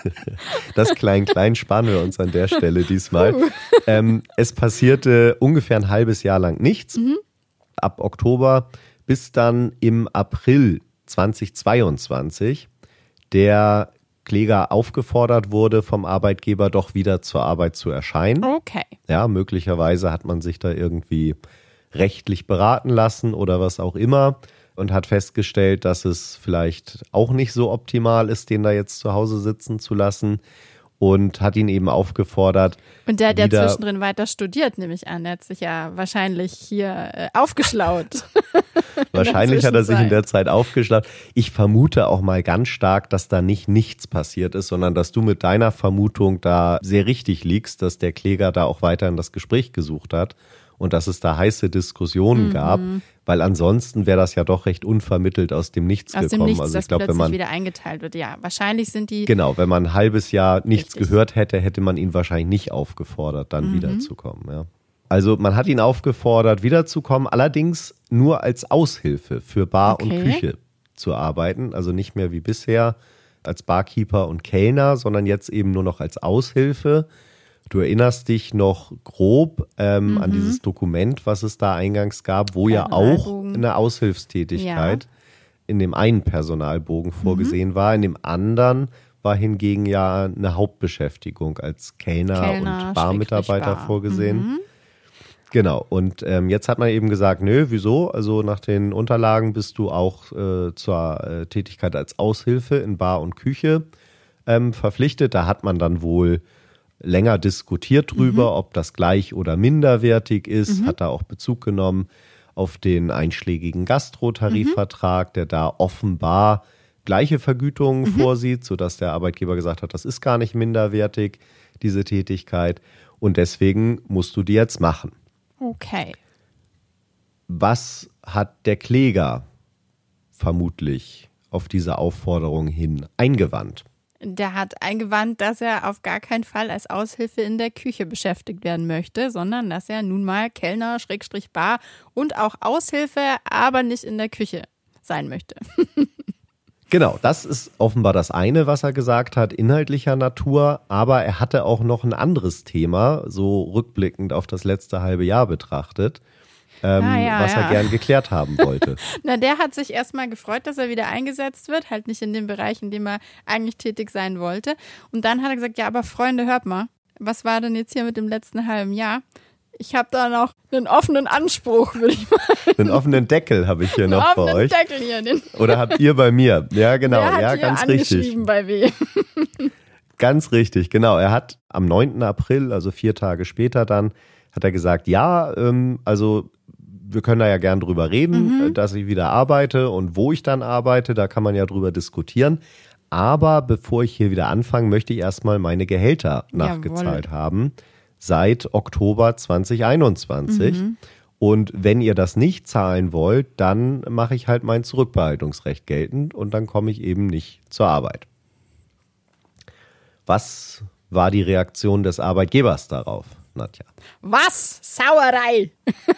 das Klein-Klein sparen wir uns an der Stelle diesmal. Uh. Ähm, es passierte ungefähr ein halbes Jahr lang nichts. Mhm. Ab Oktober bis dann im April zweitausendzweiundzwanzig der Kläger aufgefordert wurde, vom Arbeitgeber doch wieder zur Arbeit zu erscheinen. Okay. Ja, möglicherweise hat man sich da irgendwie rechtlich beraten lassen oder was auch immer und hat festgestellt, dass es vielleicht auch nicht so optimal ist, den da jetzt zu Hause sitzen zu lassen und hat ihn eben aufgefordert. Und der hat ja zwischendrin weiter studiert, nehme ich an. Der hat sich ja wahrscheinlich hier äh, aufgeschlaut. Wahrscheinlich hat er sich in der Zeit aufgeschlaut. Ich vermute auch mal ganz stark, dass da nicht nichts passiert ist, sondern dass du mit deiner Vermutung da sehr richtig liegst, dass der Kläger da auch weiterhin das Gespräch gesucht hat und dass es da heiße Diskussionen mhm. gab, weil ansonsten wäre das ja doch recht unvermittelt aus dem Nichts aus gekommen. Dem Nichts, also ich dass glaube, wenn man wieder eingeteilt wird. Ja, wahrscheinlich sind die. Genau, wenn man ein halbes Jahr nichts richtig. gehört hätte, hätte man ihn wahrscheinlich nicht aufgefordert, dann mhm. wiederzukommen. Ja. Also man hat ihn aufgefordert, wiederzukommen, allerdings nur als Aushilfe für Bar okay. und Küche zu arbeiten. Also nicht mehr wie bisher als Barkeeper und Kellner, sondern jetzt eben nur noch als Aushilfe. Du erinnerst dich noch grob ähm, mhm. an dieses Dokument, was es da eingangs gab, wo ja auch eine Aushilfstätigkeit ja. in dem einen Personalbogen vorgesehen mhm. war. In dem anderen war hingegen ja eine Hauptbeschäftigung als Kellner, Kellner und Barmitarbeiter Bar. vorgesehen. Mhm. Genau, und ähm, jetzt hat man eben gesagt, nö, wieso? Also nach den Unterlagen bist du auch äh, zur äh, Tätigkeit als Aushilfe in Bar und Küche ähm, verpflichtet. Da hat man dann wohl länger diskutiert drüber, mhm. ob das gleich oder minderwertig ist, mhm. hat da auch Bezug genommen auf den einschlägigen Gastro-Tarifvertrag, mhm. der da offenbar gleiche Vergütungen mhm. vorsieht, sodass der Arbeitgeber gesagt hat, das ist gar nicht minderwertig, diese Tätigkeit, und deswegen musst du die jetzt machen. Okay. Was hat der Kläger vermutlich auf diese Aufforderung hin eingewandt? Der hat eingewandt, dass er auf gar keinen Fall als Aushilfe in der Küche beschäftigt werden möchte, sondern dass er nun mal Kellner, Schrägstrich Bar und auch Aushilfe, aber nicht in der Küche sein möchte. Genau, das ist offenbar das eine, was er gesagt hat, inhaltlicher Natur, aber er hatte auch noch ein anderes Thema, so rückblickend auf das letzte halbe Jahr betrachtet, ähm, ah, ja, was ja. er gern geklärt haben wollte. Na, der hat sich erstmal gefreut, dass er wieder eingesetzt wird, halt nicht in dem Bereich, in dem er eigentlich tätig sein wollte. Und dann hat er gesagt, ja, aber Freunde, hört mal, was war denn jetzt hier mit dem letzten halben Jahr? Ich habe da noch einen offenen Anspruch, würde ich mal. Einen offenen Deckel habe ich hier noch bei euch. Einen Deckel hier. Den Oder habt ihr bei mir? Ja, genau. Der hat ja, hier ganz richtig. Bei wem? Ganz richtig, genau. Er hat am neunten April, also vier Tage später dann, hat er gesagt, ja, ähm, also wir können da ja gern drüber reden, mhm. dass ich wieder arbeite und wo ich dann arbeite, da kann man ja drüber diskutieren. Aber bevor ich hier wieder anfange, möchte ich erstmal meine Gehälter nachgezahlt Jawohl. haben seit Oktober zwanzig einundzwanzig. Mhm. Und wenn ihr das nicht zahlen wollt, dann mache ich halt mein Zurückbehaltungsrecht geltend und dann komme ich eben nicht zur Arbeit. Was war die Reaktion des Arbeitgebers darauf, Nadja? Was? Sauerei!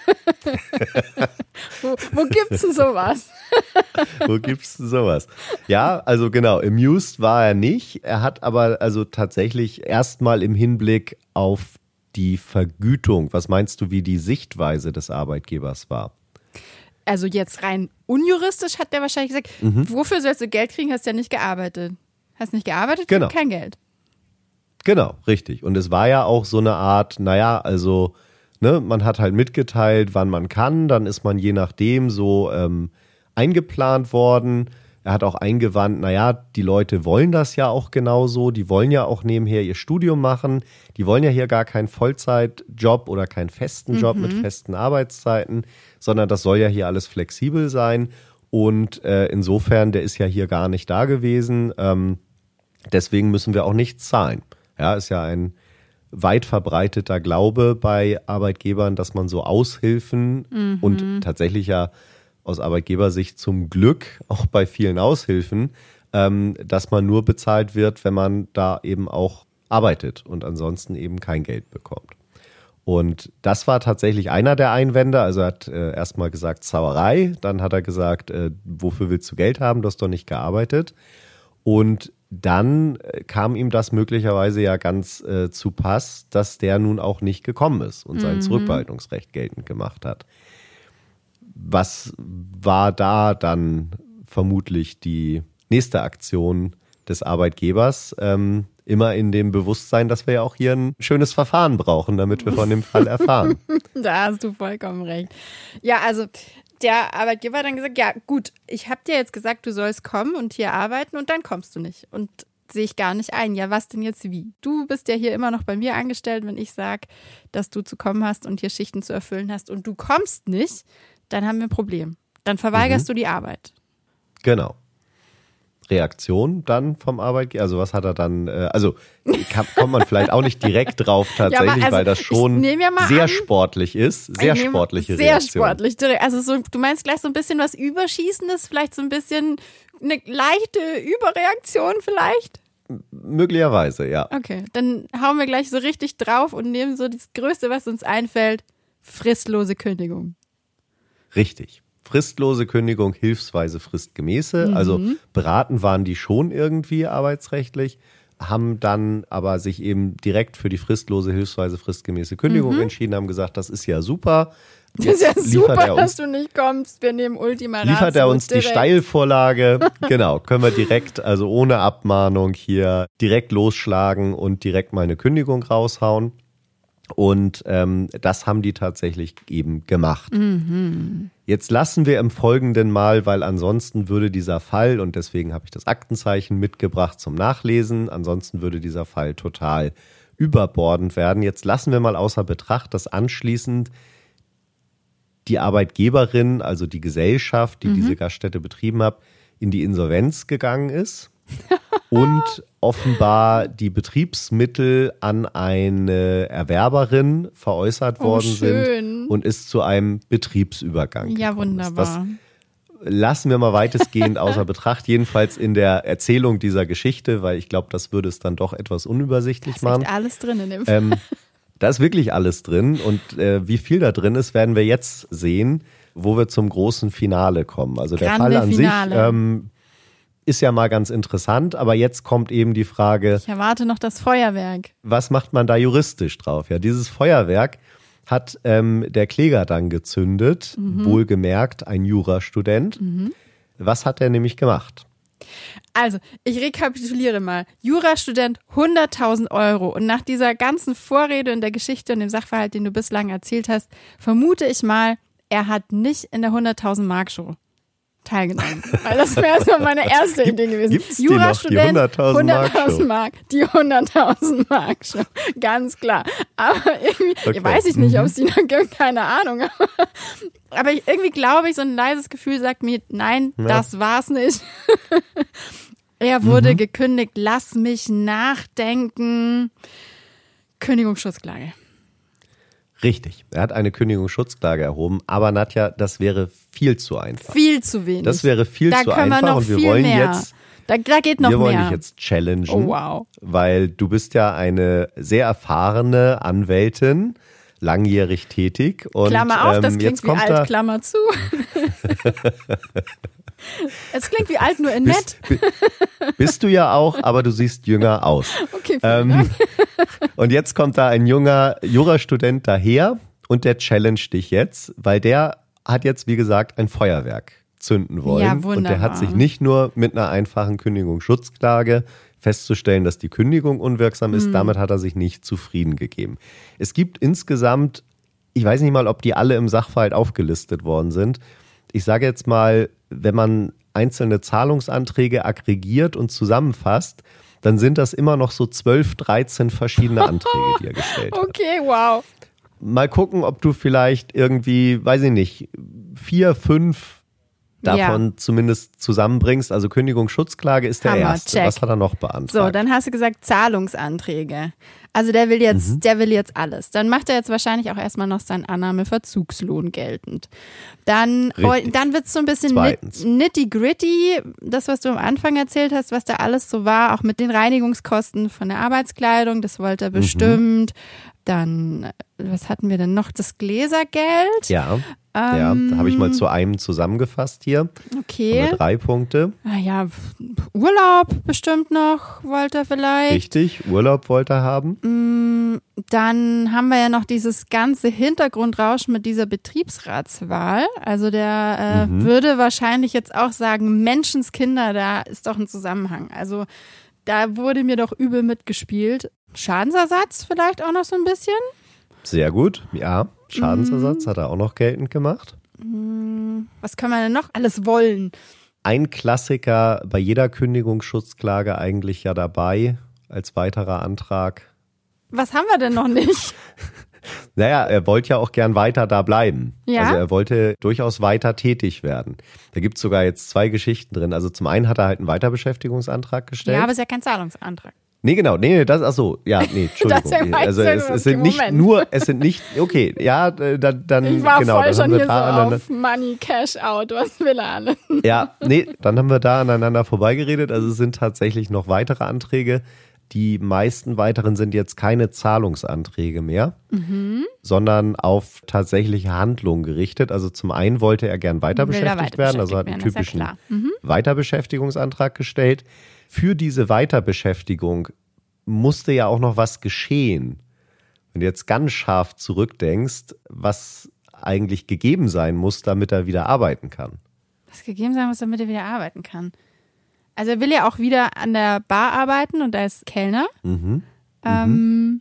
wo, wo gibt's denn sowas? Wo gibt's denn sowas? Ja, also genau, amused war er nicht. Er hat aber also tatsächlich erstmal im Hinblick auf die Vergütung, was meinst du, wie die Sichtweise des Arbeitgebers war? Also jetzt rein unjuristisch hat der wahrscheinlich gesagt, mhm. wofür sollst du Geld kriegen, hast du ja nicht gearbeitet. Hast nicht gearbeitet, genau. kein Geld. Genau, richtig. Und es war ja auch so eine Art, naja, also ne, man hat halt mitgeteilt, wann man kann, dann ist man je nachdem so ähm, eingeplant worden. Er hat auch eingewandt, naja, die Leute wollen das ja auch genauso, die wollen ja auch nebenher ihr Studium machen, die wollen ja hier gar keinen Vollzeitjob oder keinen festen Job mhm. mit festen Arbeitszeiten, sondern das soll ja hier alles flexibel sein und äh, insofern, der ist ja hier gar nicht da gewesen, ähm, deswegen müssen wir auch nichts zahlen. Ja, ist ja ein weit verbreiteter Glaube bei Arbeitgebern, dass man so Aushilfen mhm. und tatsächlich ja aus Arbeitgebersicht zum Glück auch bei vielen Aushilfen, ähm, dass man nur bezahlt wird, wenn man da eben auch arbeitet und ansonsten eben kein Geld bekommt. Und das war tatsächlich einer der Einwände. Also er hat äh, erstmal gesagt Sauerei, dann hat er gesagt, äh, wofür willst du Geld haben, du hast doch nicht gearbeitet. Und dann kam ihm das möglicherweise ja ganz äh, zu Pass, dass der nun auch nicht gekommen ist und sein mhm. Zurückbehaltungsrecht geltend gemacht hat. Was war da dann vermutlich die nächste Aktion des Arbeitgebers? Ähm, immer in dem Bewusstsein, dass wir ja auch hier ein schönes Verfahren brauchen, damit wir von dem Fall erfahren. Da hast du vollkommen recht. Ja, also der Arbeitgeber hat dann gesagt, ja gut, ich habe dir jetzt gesagt, du sollst kommen und hier arbeiten und dann kommst du nicht. Und sehe ich gar nicht ein. Ja, was denn jetzt wie? Du bist ja hier immer noch bei mir angestellt, wenn ich sage, dass du zu kommen hast und hier Schichten zu erfüllen hast und du kommst nicht, dann haben wir ein Problem. Dann verweigerst mhm. du die Arbeit. Genau. Reaktion dann vom Arbeitgeber? Also was hat er dann, äh, also kann, kommt man vielleicht auch nicht direkt drauf tatsächlich, ja, also, weil das schon ja sehr an, sportlich ist. Sehr sportliche sehr Reaktion. Sehr sportlich. Also so, du meinst gleich so ein bisschen was Überschießendes, vielleicht so ein bisschen eine leichte Überreaktion vielleicht? Möglicherweise, ja. Okay, dann hauen wir gleich so richtig drauf und nehmen so das Größte, was uns einfällt, fristlose Kündigung. Richtig. Fristlose Kündigung, hilfsweise fristgemäße. Mhm. Also beraten waren die schon irgendwie arbeitsrechtlich, haben dann aber sich eben direkt für die fristlose, hilfsweise fristgemäße Kündigung mhm. entschieden, haben gesagt, das ist ja super. Jetzt das ist ja super, uns, dass du nicht kommst. Wir nehmen Ultima Ratio. Liefert er uns direkt. Die Steilvorlage. Genau, können wir direkt, also ohne Abmahnung hier direkt losschlagen und direkt mal eine Kündigung raushauen. Und ähm, das haben die tatsächlich eben gemacht. Mhm. Jetzt lassen wir im Folgenden mal, weil ansonsten würde dieser Fall, und deswegen habe ich das Aktenzeichen mitgebracht zum Nachlesen, ansonsten würde dieser Fall total überbordend werden. Jetzt lassen wir mal außer Betracht, dass anschließend die Arbeitgeberin, also die Gesellschaft, die mhm. diese Gaststätte betrieben hat, in die Insolvenz gegangen ist. Und offenbar die Betriebsmittel an eine Erwerberin veräußert worden oh, schön. sind und ist zu einem Betriebsübergang Ja, gekommen. wunderbar. Das lassen wir mal weitestgehend außer Betracht, jedenfalls in der Erzählung dieser Geschichte, weil ich glaube, das würde es dann doch etwas unübersichtlich das machen. Da ist alles drin in dem Fall. Ähm, da ist wirklich alles drin und äh, wie viel da drin ist, werden wir jetzt sehen, wo wir zum großen Finale kommen. Also der Grande Fall an Finale. sich ähm, ist ja mal ganz interessant, aber jetzt kommt eben die Frage. Ich erwarte noch das Feuerwerk. Was macht man da juristisch drauf? Ja, dieses Feuerwerk hat ähm, der Kläger dann gezündet, mhm. wohlgemerkt ein Jurastudent. Mhm. Was hat er nämlich gemacht? Also, ich rekapituliere mal. Jurastudent, hunderttausend Euro. Und nach dieser ganzen Vorrede und der Geschichte und dem Sachverhalt, den du bislang erzählt hast, vermute ich mal, er hat nicht in der hunderttausend Mark Show teilgenommen. Weil das wäre so meine erste Idee gewesen. Gibt's die Jurastudent, noch, die hunderttausend Mark, die hunderttausend Mark Show. Ganz klar. Aber irgendwie, Okay. weiß ich nicht, ob es die noch gibt, keine Ahnung. Aber ich, irgendwie glaube ich, so ein leises Gefühl sagt mir, nein, Ja. das war's nicht. Er wurde Mhm. gekündigt, lass mich nachdenken. Kündigungsschutzklage. Richtig. Er hat eine Kündigungsschutzklage erhoben, aber Nadja, das wäre viel zu einfach. Viel zu wenig. Das wäre viel da zu können einfach wir noch und wir viel wollen mehr. jetzt Da, da geht noch wir wollen mehr. dich jetzt challengen, Oh, wow. weil du bist ja eine sehr erfahrene Anwältin, langjährig tätig. Und, Klammer auf, das ähm, klingt jetzt wie kommt alt, da, Klammer zu. Es klingt wie alt, nur in nett. bist, bi- bist du ja auch, aber du siehst jünger aus. Okay, vielen Ähm, Dank. und jetzt kommt da ein junger Jurastudent daher und der challenge dich jetzt, weil der hat jetzt, wie gesagt, ein Feuerwerk zünden wollen. Ja, und der wunderbar. hat sich nicht nur mit einer einfachen Kündigungsschutzklage festzustellen, dass die Kündigung unwirksam ist, Mhm. damit hat er sich nicht zufrieden gegeben. Es gibt insgesamt, ich weiß nicht mal, ob die alle im Sachverhalt aufgelistet worden sind. Ich sage jetzt mal, wenn man einzelne Zahlungsanträge aggregiert und zusammenfasst, dann sind das immer noch so zwölf, dreizehn verschiedene Anträge, die er gestellt hat. Okay, wow. Mal gucken, ob du vielleicht irgendwie, weiß ich nicht, vier, fünf davon Ja. zumindest zusammenbringst. Also Kündigungsschutzklage ist der Hammer, erste. check. Was hat er noch beantragt? So, dann hast du gesagt Zahlungsanträge. Also der will jetzt, Mhm. der will jetzt alles. Dann macht er jetzt wahrscheinlich auch erstmal noch seinen Annahmeverzugslohn geltend. Dann, Richtig. dann wird es so ein bisschen Zweitens. nitty-gritty, das, was du am Anfang erzählt hast, was da alles so war, auch mit den Reinigungskosten von der Arbeitskleidung, das wollte er Mhm. bestimmt. Dann, was hatten wir denn noch? Das Gläsergeld. Ja, ja, Ähm, da habe ich mal zu einem zusammengefasst hier. Haben Okay. wir drei Punkte. Naja, Urlaub bestimmt noch, wollte er vielleicht. Richtig, Urlaub wollte er haben. Dann haben wir ja noch dieses ganze Hintergrundrauschen mit dieser Betriebsratswahl. Also der äh, würde wahrscheinlich jetzt auch sagen, Menschenskinder, da ist doch ein Zusammenhang. Also da wurde mir doch übel mitgespielt. Schadensersatz vielleicht auch noch so ein bisschen. Sehr gut, ja. Schadensersatz hat er auch noch geltend gemacht. Was kann man denn noch alles wollen? Ein Klassiker bei jeder Kündigungsschutzklage eigentlich ja dabei als weiterer Antrag. Was haben wir denn noch nicht? Naja, er wollte ja auch gern weiter da bleiben. Ja? Also er wollte durchaus weiter tätig werden. Da gibt es sogar jetzt zwei Geschichten drin. Also zum einen hat er halt einen Weiterbeschäftigungsantrag gestellt. Ja, aber es ist ja kein Zahlungsantrag. Nee, genau, nee, das, ach so, ja, nee, Entschuldigung. Das ist ja also mein es, es sind nicht Moment. nur, es sind nicht, okay, ja, äh, dann, dann Ich war genau, voll dann schon haben wir hier so da aneinander, auf Money, Cash out, was will er alles? ja, nee, dann haben wir da aneinander vorbeigeredet. Also es sind tatsächlich noch weitere Anträge. Die meisten weiteren sind jetzt keine Zahlungsanträge mehr, Mhm. sondern auf tatsächliche Handlungen gerichtet. Also zum einen wollte er gern weiter Will er beschäftigt weiter werden, also hat einen beschäftigt werden, ist ja typischen klar. Mhm. Weiterbeschäftigungsantrag gestellt. Für diese Weiterbeschäftigung musste ja auch noch was geschehen. Wenn du jetzt ganz scharf zurückdenkst, was eigentlich gegeben sein muss, damit er wieder arbeiten kann. Was gegeben sein muss, damit er wieder arbeiten kann. Also er will ja auch wieder an der Bar arbeiten und da ist Kellner. Mhm. Ähm,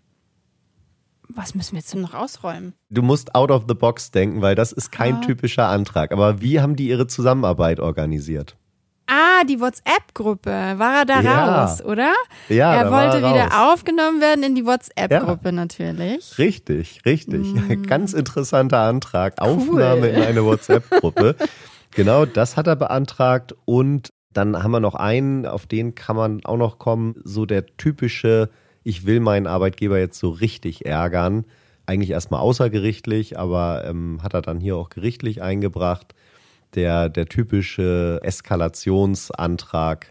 was müssen wir jetzt denn noch ausräumen? Du musst out of the box denken, weil das ist kein Ah. typischer Antrag. Aber wie haben die ihre Zusammenarbeit organisiert? Ah, die WhatsApp-Gruppe. War er da Ja. raus, oder? Ja, er da war wollte er wieder raus. aufgenommen werden in die WhatsApp-Gruppe natürlich. Richtig, richtig. Mm. Ganz interessanter Antrag. Aufnahme in eine WhatsApp-Gruppe. Genau, das hat er beantragt. Und dann haben wir noch einen, auf den kann man auch noch kommen. So der typische, ich will meinen Arbeitgeber jetzt so richtig ärgern. Eigentlich erstmal außergerichtlich, aber ähm, hat er dann hier auch gerichtlich eingebracht. Der, der typische Eskalationsantrag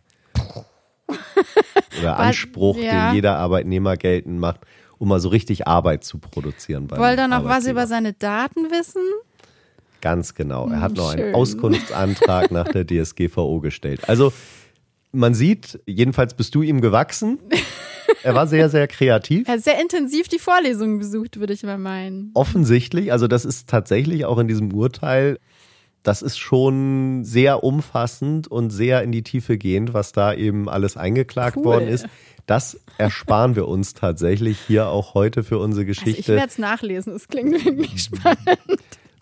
oder Anspruch, ja. den jeder Arbeitnehmer geltend macht, um mal so richtig Arbeit zu produzieren. beim Wollte er noch was Arbeitgeber. über seine Daten wissen? Ganz genau. Er hat noch einen Schön. Auskunftsantrag nach der D S G V O gestellt. Also man sieht, jedenfalls bist du ihm gewachsen. Er war sehr, sehr kreativ. Er hat sehr intensiv die Vorlesungen besucht, würde ich mal meinen. Offensichtlich, also das ist tatsächlich auch in diesem Urteil, das ist schon sehr umfassend und sehr in die Tiefe gehend, was da eben alles eingeklagt Cool. worden ist. Das ersparen wir uns tatsächlich hier auch heute für unsere Also ich Geschichte. werde es nachlesen, es klingt wirklich spannend.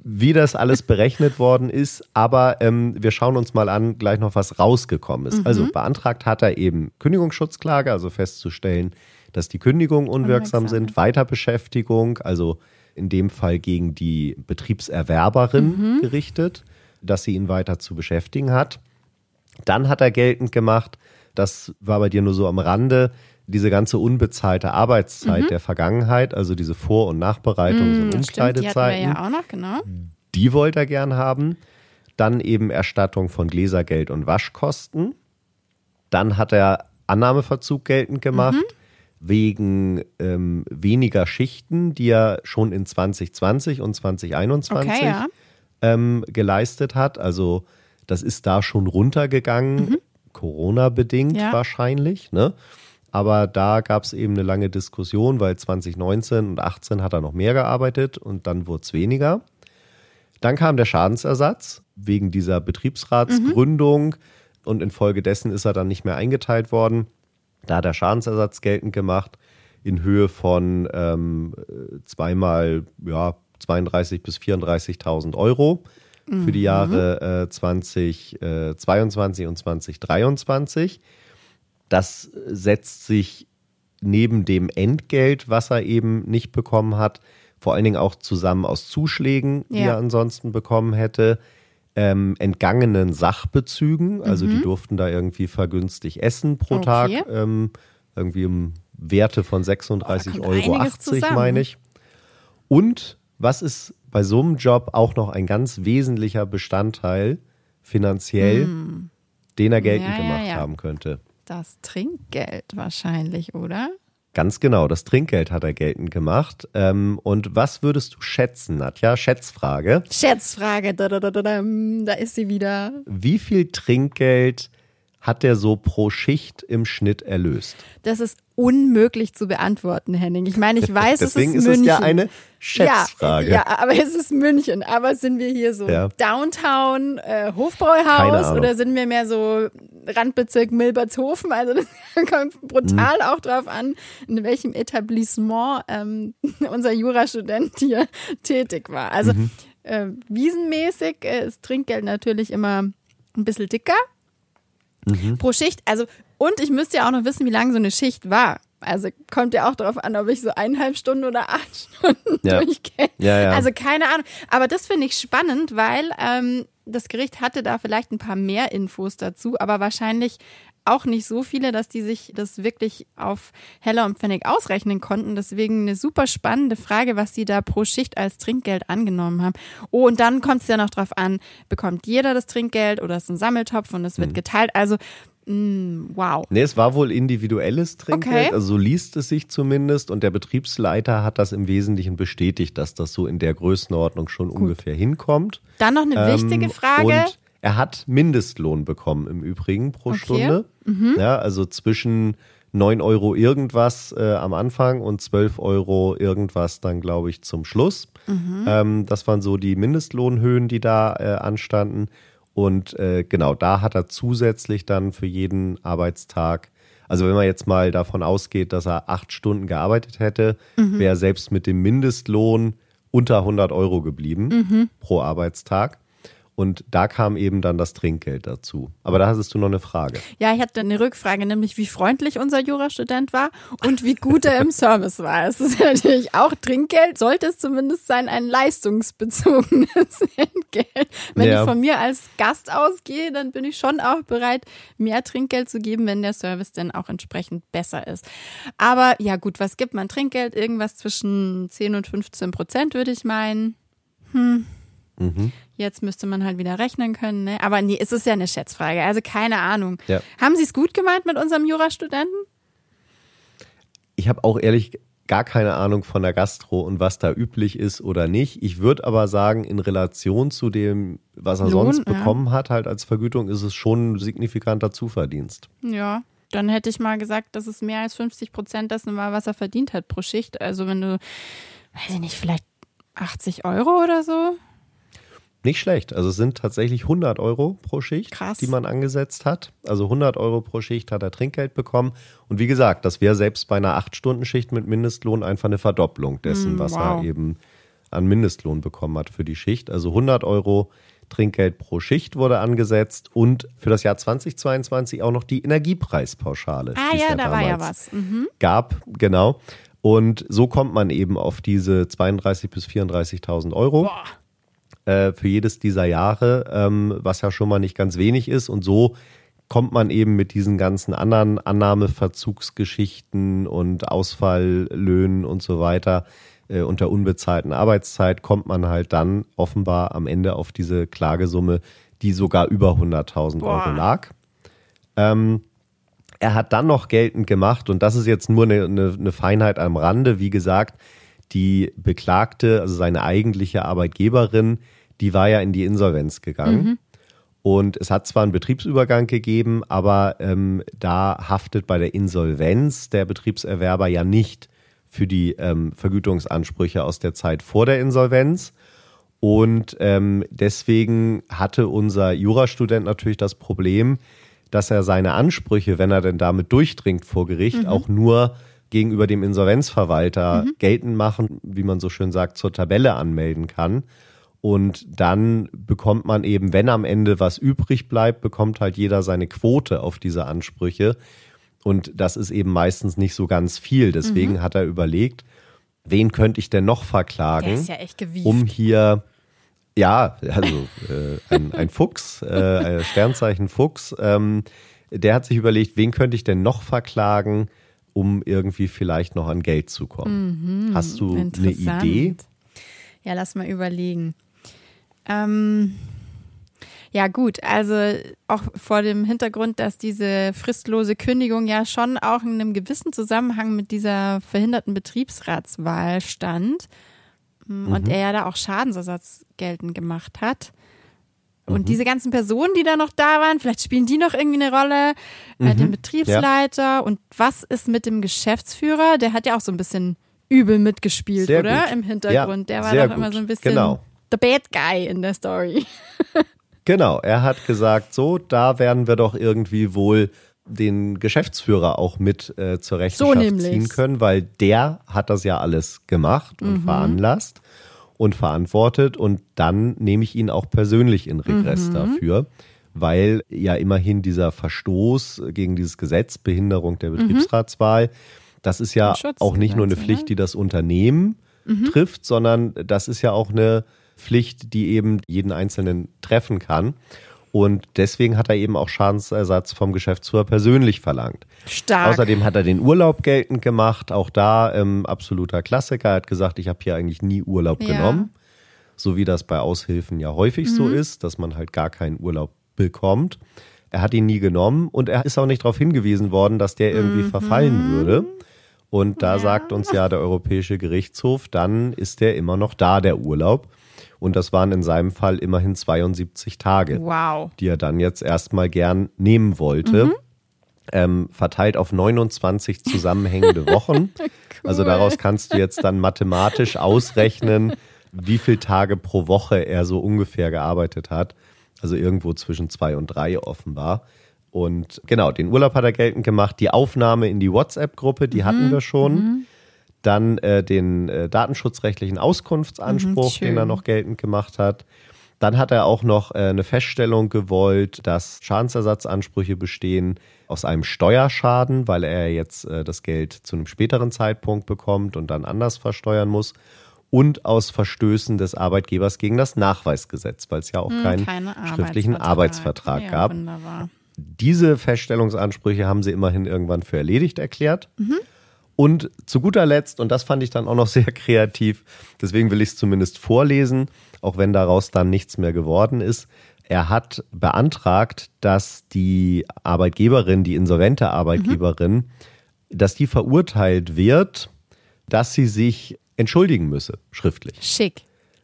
wie das alles berechnet worden ist. Aber ähm, wir schauen uns mal an, gleich noch, was rausgekommen ist. Mhm. Also beantragt hat er eben Kündigungsschutzklage, also festzustellen, dass die Kündigungen unwirksam, unwirksam sind, Weiterbeschäftigung, also in dem Fall gegen die Betriebserwerberin mhm. gerichtet, dass sie ihn weiter zu beschäftigen hat. Dann hat er geltend gemacht, das war bei dir nur so am Rande, diese ganze unbezahlte Arbeitszeit mhm. der Vergangenheit, also diese Vor- und Nachbereitungs- mhm, und Umkleidezeiten. Stimmt, die hatten wir ja auch noch, genau. Die wollte er gern haben. Dann eben Erstattung von Gläsergeld und Waschkosten. Dann hat er Annahmeverzug geltend gemacht. Mhm. Wegen ähm, weniger Schichten, die er schon in zwanzig zwanzig und zwanzig einundzwanzig okay, ja. ähm, geleistet hat. Also das ist da schon runtergegangen, mhm. Corona-bedingt ja. wahrscheinlich. Ne? Aber da gab es eben eine lange Diskussion, weil zwanzig neunzehn und achtzehn hat er noch mehr gearbeitet und dann wurde es weniger. Dann kam der Schadensersatz wegen dieser Betriebsratsgründung mhm. und infolgedessen ist er dann nicht mehr eingeteilt worden. Da hat er Schadensersatz geltend gemacht in Höhe von ähm, zweimal ja, zweiunddreißigtausend bis vierunddreißigtausend Euro mhm. für die Jahre äh, zwanzig zweiundzwanzig und zwanzig dreiundzwanzig. Das setzt sich neben dem Entgelt, was er eben nicht bekommen hat, vor allen Dingen auch zusammen aus Zuschlägen, die ja. er ansonsten bekommen hätte. Ähm, entgangenen Sachbezügen, also mhm. die durften da irgendwie vergünstigt essen pro okay. Tag, ähm, irgendwie um Werte von sechsunddreißig Euro achtzig, meine ich. Und was ist bei so einem Job auch noch ein ganz wesentlicher Bestandteil finanziell, mhm. den er geltend ja, gemacht ja, ja. haben könnte? Das Trinkgeld wahrscheinlich, oder? Ganz genau, das Trinkgeld hat er geltend gemacht. Ähm, und was würdest du schätzen, Nadja? Schätzfrage. Schätzfrage, da, da, da, da, da ist sie wieder. Wie viel Trinkgeld hat der so pro Schicht im Schnitt erlöst? Das ist unmöglich zu beantworten, Henning. Ich meine, ich weiß, es ist München. Deswegen ist es ja eine Schätzfrage. Ja, ja, aber es ist München. Aber sind wir hier so ja. Downtown, äh, Hofbräuhaus oder sind wir mehr so Randbezirk Milbertshofen? Also das kommt brutal mhm. auch drauf an, in welchem Etablissement ähm, unser Jurastudent hier tätig war. Also mhm. äh, wiesenmäßig äh, ist Trinkgeld natürlich immer ein bisschen dicker. Mhm. Pro Schicht, also und ich müsste ja auch noch wissen, wie lang so eine Schicht war. Also kommt ja auch darauf an, ob ich so eineinhalb Stunden oder acht Stunden ja. durchgehe. Ja, ja. Also keine Ahnung. Aber das finde ich spannend, weil ähm, das Gericht hatte da vielleicht ein paar mehr Infos dazu, aber wahrscheinlich auch nicht so viele, dass die sich das wirklich auf Heller und Pfennig ausrechnen konnten. Deswegen eine super spannende Frage, was sie da pro Schicht als Trinkgeld angenommen haben. Oh, und dann kommt es ja noch drauf an, bekommt jeder das Trinkgeld oder ist ein Sammeltopf und es wird mhm. geteilt. Also mh, wow. Nee, es war wohl individuelles Trinkgeld, okay. also so liest es sich zumindest. Und der Betriebsleiter hat das im Wesentlichen bestätigt, dass das so in der Größenordnung schon Gut. ungefähr hinkommt. Dann noch eine ähm, wichtige Frage. Und er hat Mindestlohn bekommen im Übrigen pro okay. Stunde. Mhm. Ja, also zwischen neun Euro irgendwas äh, am Anfang und zwölf Euro irgendwas dann, glaube ich, zum Schluss. Mhm. Ähm, das waren so die Mindestlohnhöhen, die da äh, anstanden. Und äh, genau, da hat er zusätzlich dann für jeden Arbeitstag, also wenn man jetzt mal davon ausgeht, dass er acht Stunden gearbeitet hätte, mhm. wäre er selbst mit dem Mindestlohn unter hundert Euro geblieben mhm. pro Arbeitstag. Und da kam eben dann das Trinkgeld dazu. Aber da hattest du noch eine Frage. Ja, ich hatte eine Rückfrage, nämlich wie freundlich unser Jurastudent war und wie gut er im Service war. Es ist natürlich auch Trinkgeld, sollte es zumindest sein, ein leistungsbezogenes Entgelt. Wenn ja. ich von mir als Gast ausgehe, dann bin ich schon auch bereit, mehr Trinkgeld zu geben, wenn der Service dann auch entsprechend besser ist. Aber ja gut, was gibt man Trinkgeld? Irgendwas zwischen zehn und fünfzehn Prozent, würde ich meinen. Hm. Mhm. Jetzt müsste man halt wieder rechnen können, ne? Aber nee, es ist ja eine Schätzfrage, also keine Ahnung. Ja. Haben Sie es gut gemeint mit unserem Jurastudenten? Ich habe auch ehrlich gar keine Ahnung von der Gastro und was da üblich ist oder nicht. Ich würde aber sagen, in Relation zu dem, was er Lohn, sonst bekommen ja. hat, halt als Vergütung, ist es schon ein signifikanter Zuverdienst. Ja, dann hätte ich mal gesagt, dass es mehr als fünfzig Prozent dessen war, was er verdient hat pro Schicht. Also wenn du, weiß ich nicht, vielleicht achtzig Euro oder so. Nicht schlecht. Also es sind tatsächlich hundert Euro pro Schicht, Krass. die man angesetzt hat. Also hundert Euro pro Schicht hat er Trinkgeld bekommen. Und wie gesagt, das wäre selbst bei einer acht Stunden Schicht mit Mindestlohn einfach eine Verdopplung dessen, mm, was wow. er eben an Mindestlohn bekommen hat für die Schicht. Also hundert Euro Trinkgeld pro Schicht wurde angesetzt und für das Jahr zweitausendzweiundzwanzig auch noch die Energiepreispauschale. Ah ja, da war ja was. Mhm. Gab, genau. Und so kommt man eben auf diese zweiunddreißigtausend bis vierunddreißigtausend Euro äh, für jedes dieser Jahre, ähm, was ja schon mal nicht ganz wenig ist. Und so kommt man eben mit diesen ganzen anderen Annahmeverzugsgeschichten und Ausfalllöhnen und so weiter äh, unter unbezahlten Arbeitszeit, kommt man halt dann offenbar am Ende auf diese Klagesumme, die sogar über hunderttausend Euro lag. Ähm, er hat dann noch geltend gemacht, und das ist jetzt nur eine, eine, eine Feinheit am Rande, wie gesagt, die Beklagte, also seine eigentliche Arbeitgeberin, die war ja in die Insolvenz gegangen. Mhm. Und es hat zwar einen Betriebsübergang gegeben, aber ähm, da haftet bei der Insolvenz der Betriebserwerber ja nicht für die ähm, Vergütungsansprüche aus der Zeit vor der Insolvenz. Und ähm, deswegen hatte unser Jurastudent natürlich das Problem, dass er seine Ansprüche, wenn er denn damit durchdringt vor Gericht, mhm. auch nur gegenüber dem Insolvenzverwalter mhm. geltend machen, wie man so schön sagt, zur Tabelle anmelden kann. Und dann bekommt man eben, wenn am Ende was übrig bleibt, bekommt halt jeder seine Quote auf diese Ansprüche. Und das ist eben meistens nicht so ganz viel. Deswegen mhm. hat er überlegt, wen könnte ich denn noch verklagen, der ist ja echt gewieft. um hier, ja, also äh, ein, ein Fuchs, äh, ein Sternzeichen Fuchs, ähm, der hat sich überlegt, wen könnte ich denn noch verklagen, um irgendwie vielleicht noch an Geld zu kommen. Mhm, Hast du eine Idee? Ja, lass mal überlegen. Ähm, ja gut, also auch vor dem Hintergrund, dass diese fristlose Kündigung ja schon auch in einem gewissen Zusammenhang mit dieser verhinderten Betriebsratswahl stand mhm. und er ja da auch Schadensersatz geltend gemacht hat. Und mhm. diese ganzen Personen, die da noch da waren, vielleicht spielen die noch irgendwie eine Rolle, mhm. äh, den Betriebsleiter ja. und was ist mit dem Geschäftsführer? Der hat ja auch so ein bisschen übel mitgespielt, sehr oder? Gut. Im Hintergrund. Ja, der war doch gut. immer so ein bisschen genau. the bad guy in der Story. Genau, er hat gesagt, so, da werden wir doch irgendwie wohl den Geschäftsführer auch mit äh, zur Rechenschaft so ziehen können, weil der hat das ja alles gemacht und mhm. veranlasst und verantwortet und dann nehme ich ihn auch persönlich in Regress mhm. dafür, weil ja immerhin dieser Verstoß gegen dieses Gesetz, Behinderung der Betriebsratswahl, mhm. das ist ja auch nicht nur eine Pflicht, die das Unternehmen mhm. trifft, sondern das ist ja auch eine Pflicht, die eben jeden Einzelnen treffen kann. Und deswegen hat er eben auch Schadensersatz vom Geschäftsführer persönlich verlangt. Stark. Außerdem hat er den Urlaub geltend gemacht, auch da ähm, absoluter Klassiker. Er hat gesagt, ich habe hier eigentlich nie Urlaub ja. genommen, so wie das bei Aushilfen ja häufig mhm. so ist, dass man halt gar keinen Urlaub bekommt. Er hat ihn nie genommen und er ist auch nicht darauf hingewiesen worden, dass der irgendwie mhm. verfallen würde. Und da ja. sagt uns ja der Europäische Gerichtshof, dann ist der immer noch da, der Urlaub. Und das waren in seinem Fall immerhin zweiundsiebzig Tage, wow. die er dann jetzt erstmal gern nehmen wollte. Mhm. Ähm, verteilt auf neunundzwanzig zusammenhängende Wochen. Cool. Also daraus kannst du jetzt dann mathematisch ausrechnen, wie viele Tage pro Woche er so ungefähr gearbeitet hat. Also irgendwo zwischen zwei und drei offenbar. Und genau, den Urlaub hat er geltend gemacht. Die Aufnahme in die WhatsApp-Gruppe, die mhm. hatten wir schon. Mhm. Dann äh, den äh, datenschutzrechtlichen Auskunftsanspruch, mhm, den er noch geltend gemacht hat. Dann hat er auch noch äh, eine Feststellung gewollt, dass Schadensersatzansprüche bestehen aus einem Steuerschaden, weil er jetzt äh, das Geld zu einem späteren Zeitpunkt bekommt und dann anders versteuern muss. Und aus Verstößen des Arbeitgebers gegen das Nachweisgesetz, weil es ja auch keinen schriftlichen Arbeitsvertrag ja, gab. Wunderbar. Diese Feststellungsansprüche haben sie immerhin irgendwann für erledigt erklärt. Mhm. Und zu guter Letzt, und das fand ich dann auch noch sehr kreativ, deswegen will ich es zumindest vorlesen, auch wenn daraus dann nichts mehr geworden ist. Er hat beantragt, dass die Arbeitgeberin, die insolvente Arbeitgeberin, mhm. dass die verurteilt wird, dass sie sich entschuldigen müsse, schriftlich. Schick.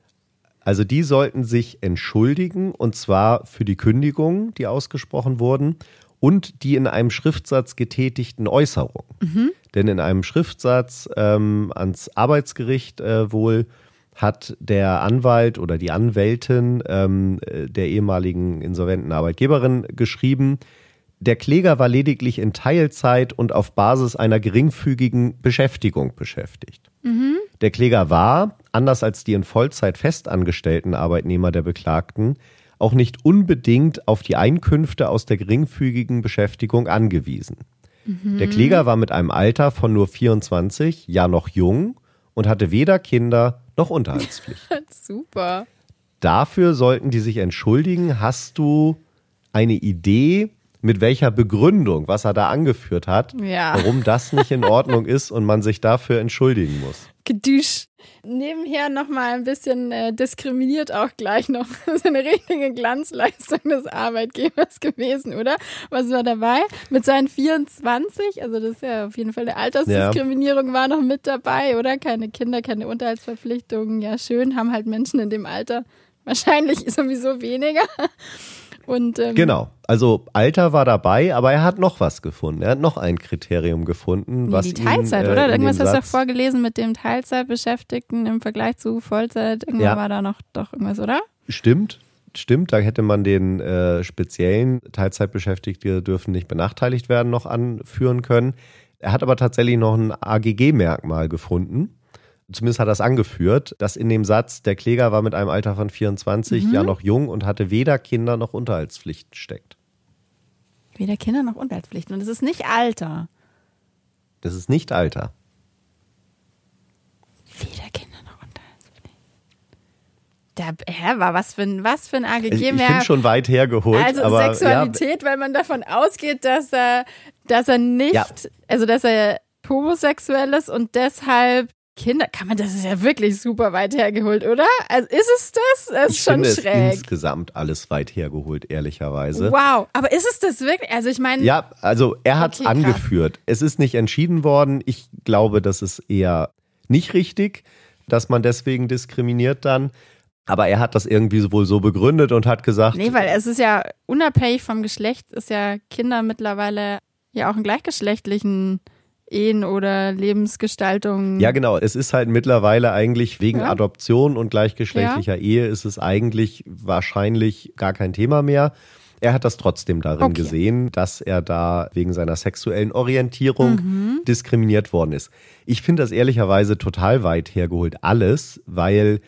Also die sollten sich entschuldigen, und zwar für die Kündigungen, die ausgesprochen wurden, und die in einem Schriftsatz getätigten Äußerungen. Mhm. Denn in einem Schriftsatz ähm, ans Arbeitsgericht äh, wohl hat der Anwalt oder die Anwältin ähm, der ehemaligen insolventen Arbeitgeberin geschrieben, der Kläger war lediglich in Teilzeit und auf Basis einer geringfügigen Beschäftigung beschäftigt. Mhm. Der Kläger war, anders als die in Vollzeit festangestellten Arbeitnehmer der Beklagten, auch nicht unbedingt auf die Einkünfte aus der geringfügigen Beschäftigung angewiesen. Mhm. Der Kläger war mit einem Alter von nur vierundzwanzig, ja noch jung und hatte weder Kinder noch Unterhaltspflicht. Super. Dafür sollten die sich entschuldigen. Hast du eine Idee, mit welcher Begründung, was er da angeführt hat, ja. warum das nicht in Ordnung ist und man sich dafür entschuldigen muss? Gedüsch. Nebenher nochmal ein bisschen äh, diskriminiert auch gleich noch. Das ist eine richtige Glanzleistung des Arbeitgebers gewesen, oder? Was war dabei? Mit seinen vierundzwanzig, also das ist ja auf jeden Fall eine Altersdiskriminierung, ja. war noch mit dabei, oder? Keine Kinder, keine Unterhaltsverpflichtungen. Ja, schön, haben halt Menschen in dem Alter wahrscheinlich sowieso weniger. Und, ähm, genau, also Alter war dabei, aber er hat noch was gefunden. Er hat noch ein Kriterium gefunden. Nee, was die Teilzeit, ihn, äh, oder? Irgendwas hast du Satz, doch vorgelesen mit dem Teilzeitbeschäftigten im Vergleich zu Vollzeit. Irgendwann ja. war da noch doch irgendwas, oder? Stimmt, stimmt. Da hätte man den äh, speziellen Teilzeitbeschäftigte dürfen nicht benachteiligt werden noch anführen können. Er hat aber tatsächlich noch ein A G G-Merkmal gefunden. Zumindest hat er es angeführt, dass in dem Satz, der Kläger war mit einem Alter von vierundzwanzig, mhm. ja noch jung und hatte weder Kinder noch Unterhaltspflichten steckt. Weder Kinder noch Unterhaltspflichten. Und es ist nicht Alter. Das ist nicht Alter. Weder Kinder noch Unterhaltspflichten. Da, hä, war was für ein, was für ein A G G Ich, ich mehr. bin schon weit hergeholt. Also aber, Sexualität, ja, weil man davon ausgeht, dass er, dass er nicht, ja. also dass er homosexuell ist und deshalb Kinder, kann man, das ist ja wirklich super weit hergeholt, oder? Also ist es das? Das ist ich schon finde schräg. Es insgesamt alles weit hergeholt, ehrlicherweise. Wow, aber ist es das wirklich? Also ich meine. Ja, also er hat es okay, angeführt. Es ist nicht entschieden worden. Ich glaube, das ist eher nicht richtig, dass man deswegen diskriminiert dann. Aber er hat das irgendwie wohl so begründet und hat gesagt. Nee, weil es ist ja unabhängig vom Geschlecht, ist ja Kinder mittlerweile ja auch in gleichgeschlechtlichen Ehen oder Lebensgestaltung. Ja, genau. Es ist halt mittlerweile eigentlich wegen ja. Adoption und gleichgeschlechtlicher ja. Ehe ist es eigentlich wahrscheinlich gar kein Thema mehr. Er hat das trotzdem darin okay. gesehen, dass er da wegen seiner sexuellen Orientierung mhm. diskriminiert worden ist. Ich finde das ehrlicherweise total weit hergeholt alles, weil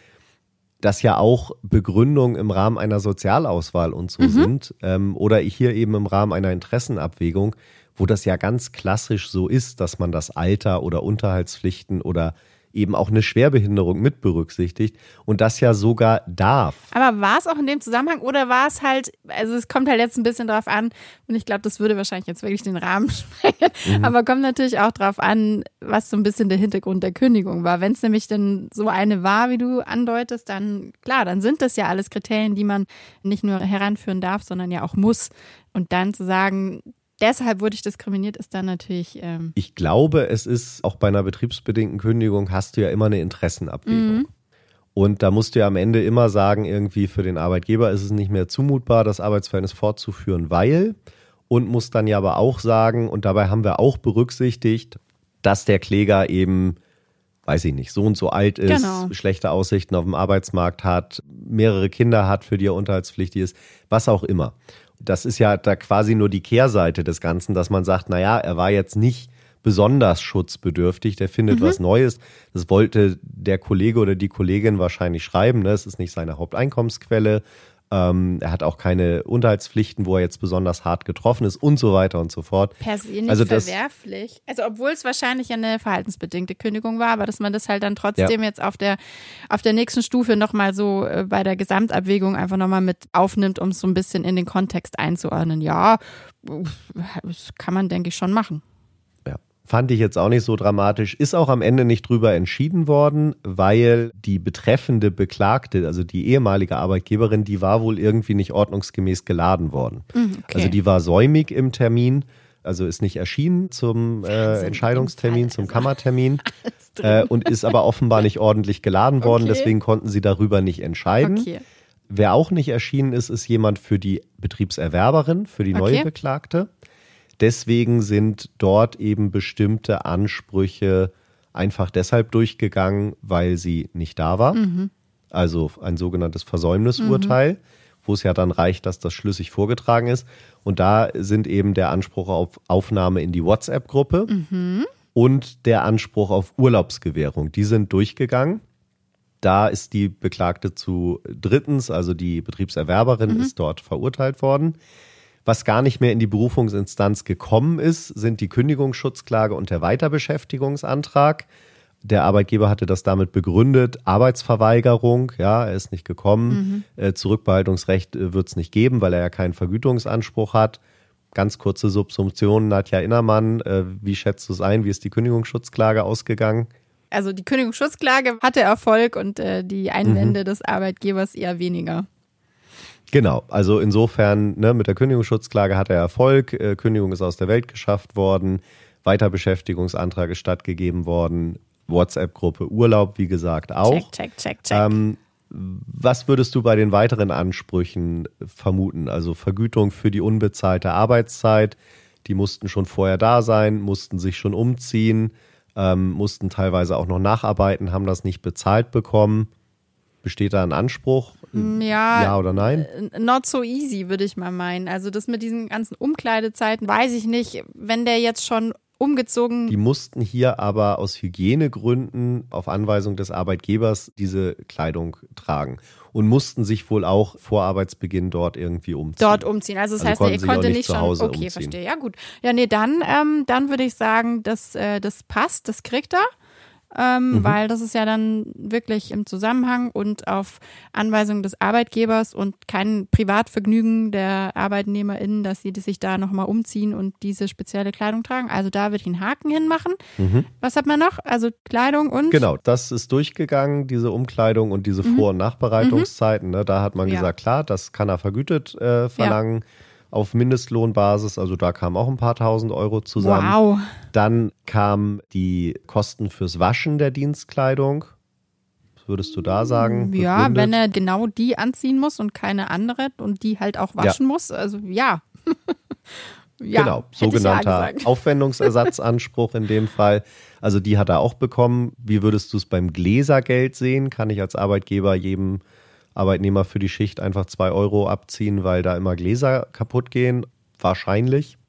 das ja auch Begründungen im Rahmen einer Sozialauswahl und so mhm. sind ähm, oder hier eben im Rahmen einer Interessenabwägung, wo das ja ganz klassisch so ist, dass man das Alter oder Unterhaltspflichten oder eben auch eine Schwerbehinderung mit berücksichtigt und das ja sogar darf. Aber war es auch in dem Zusammenhang oder war es halt, also es kommt halt jetzt ein bisschen drauf an und ich glaube, das würde wahrscheinlich jetzt wirklich den Rahmen sprengen, mhm. aber kommt natürlich auch drauf an, was so ein bisschen der Hintergrund der Kündigung war. Wenn es nämlich dann so eine war, wie du andeutest, dann klar, dann sind das ja alles Kriterien, die man nicht nur heranführen darf, sondern ja auch muss. Und dann zu sagen, deshalb wurde ich diskriminiert, ist dann natürlich. Ähm ich glaube, es ist auch bei einer betriebsbedingten Kündigung hast du ja immer eine Interessenabwägung. Mhm. Und da musst du ja am Ende immer sagen, irgendwie für den Arbeitgeber ist es nicht mehr zumutbar, das Arbeitsverhältnis fortzuführen, weil. Und muss dann ja aber auch sagen, und dabei haben wir auch berücksichtigt, dass der Kläger eben, weiß ich nicht, so und so alt ist, genau. schlechte Aussichten auf dem Arbeitsmarkt hat, mehrere Kinder hat, für die er unterhaltspflichtig ist, was auch immer. Das ist ja da quasi nur die Kehrseite des Ganzen, dass man sagt, naja, er war jetzt nicht besonders schutzbedürftig, der findet mhm. was Neues. Das wollte der Kollege oder die Kollegin wahrscheinlich schreiben. Ne? Es ist nicht seine Haupteinkommensquelle. Ähm, er hat auch keine Unterhaltspflichten, wo er jetzt besonders hart getroffen ist und so weiter und so fort. Per se nicht also das, verwerflich. Also obwohl es wahrscheinlich eine verhaltensbedingte Kündigung war, aber dass man das halt dann trotzdem ja. jetzt auf der auf der nächsten Stufe nochmal so äh, bei der Gesamtabwägung einfach nochmal mit aufnimmt, um es so ein bisschen in den Kontext einzuordnen. Ja, das kann man, denke ich, schon machen. Fand ich jetzt auch nicht so dramatisch. Ist auch am Ende nicht drüber entschieden worden, weil die betreffende Beklagte, also die ehemalige Arbeitgeberin, die war wohl irgendwie nicht ordnungsgemäß geladen worden. Okay. Also die war säumig im Termin, also ist nicht erschienen zum äh, Entscheidungstermin, zum Kammertermin äh, und ist aber offenbar nicht ordentlich geladen worden. Okay. Deswegen konnten sie darüber nicht entscheiden. Okay. Wer auch nicht erschienen ist, ist jemand für die Betriebserwerberin, für die neue okay. Beklagte. Deswegen sind dort eben bestimmte Ansprüche einfach deshalb durchgegangen, weil sie nicht da war. Mhm. Also ein sogenanntes Versäumnisurteil, mhm. wo es ja dann reicht, dass das schlüssig vorgetragen ist. Und da sind eben der Anspruch auf Aufnahme in die WhatsApp-Gruppe mhm. und der Anspruch auf Urlaubsgewährung. Die sind durchgegangen. Da ist die Beklagte zu drittens, also die Betriebserwerberin, mhm. ist dort verurteilt worden. Was gar nicht mehr in die Berufungsinstanz gekommen ist, sind die Kündigungsschutzklage und der Weiterbeschäftigungsantrag. Der Arbeitgeber hatte das damit begründet, Arbeitsverweigerung, ja, er ist nicht gekommen, mhm. äh, Zurückbehaltungsrecht äh, wird es nicht geben, weil er ja keinen Vergütungsanspruch hat. Ganz kurze Subsumption, Nadja Innermann, äh, wie schätzt du es ein, wie ist die Kündigungsschutzklage ausgegangen? Also die Kündigungsschutzklage hatte Erfolg und äh, die Einwände mhm. des Arbeitgebers eher weniger. Genau, also insofern ne, mit der Kündigungsschutzklage hat er Erfolg, äh, Kündigung ist aus der Welt geschafft worden, Weiterbeschäftigungsantrag ist stattgegeben worden, WhatsApp-Gruppe Urlaub, wie gesagt, auch. Check, check, check, check. Ähm, was würdest du bei den weiteren Ansprüchen vermuten? Also Vergütung für die unbezahlte Arbeitszeit, die mussten schon vorher da sein, mussten sich schon umziehen, ähm, mussten teilweise auch noch nacharbeiten, haben das nicht bezahlt bekommen. Besteht da ein Anspruch? Ja, ja oder nein? Not so easy, würde ich mal meinen. Also das mit diesen ganzen Umkleidezeiten, weiß ich nicht, wenn der jetzt schon umgezogen. Die mussten hier aber aus Hygienegründen auf Anweisung des Arbeitgebers diese Kleidung tragen und mussten sich wohl auch vor Arbeitsbeginn dort irgendwie umziehen. Dort umziehen. Also das also heißt, er konnte nicht zu schon. Hause Okay, umziehen. Verstehe. Ja gut. Ja, nee, dann, ähm, dann würde ich sagen, das, äh, das passt, das kriegt er. Ähm, mhm. Weil das ist ja dann wirklich im Zusammenhang und auf Anweisung des Arbeitgebers und kein Privatvergnügen der ArbeitnehmerInnen, dass sie sich da nochmal umziehen und diese spezielle Kleidung tragen. Also da würde ich einen Haken hinmachen. Mhm. Was hat man noch? Also Kleidung und? Genau, das ist durchgegangen, diese Umkleidung und diese mhm. Vor- und Nachbereitungszeiten. Ne? Da hat man ja. gesagt, klar, das kann er vergütet äh, verlangen. Ja. Auf Mindestlohnbasis, also da kamen auch ein paar tausend Euro zusammen. Wow. Dann kamen die Kosten fürs Waschen der Dienstkleidung. Was würdest du da sagen? Ja, begründet? Wenn er genau die anziehen muss und keine andere und die halt auch waschen ja. muss, also ja. ja genau, sogenannter ja Aufwendungsersatzanspruch in dem Fall. Also die hat er auch bekommen. Wie würdest du es beim Gläsergeld sehen? Kann ich als Arbeitgeber jedem Arbeitnehmer für die Schicht einfach zwei Euro abziehen, weil da immer Gläser kaputt gehen? Wahrscheinlich.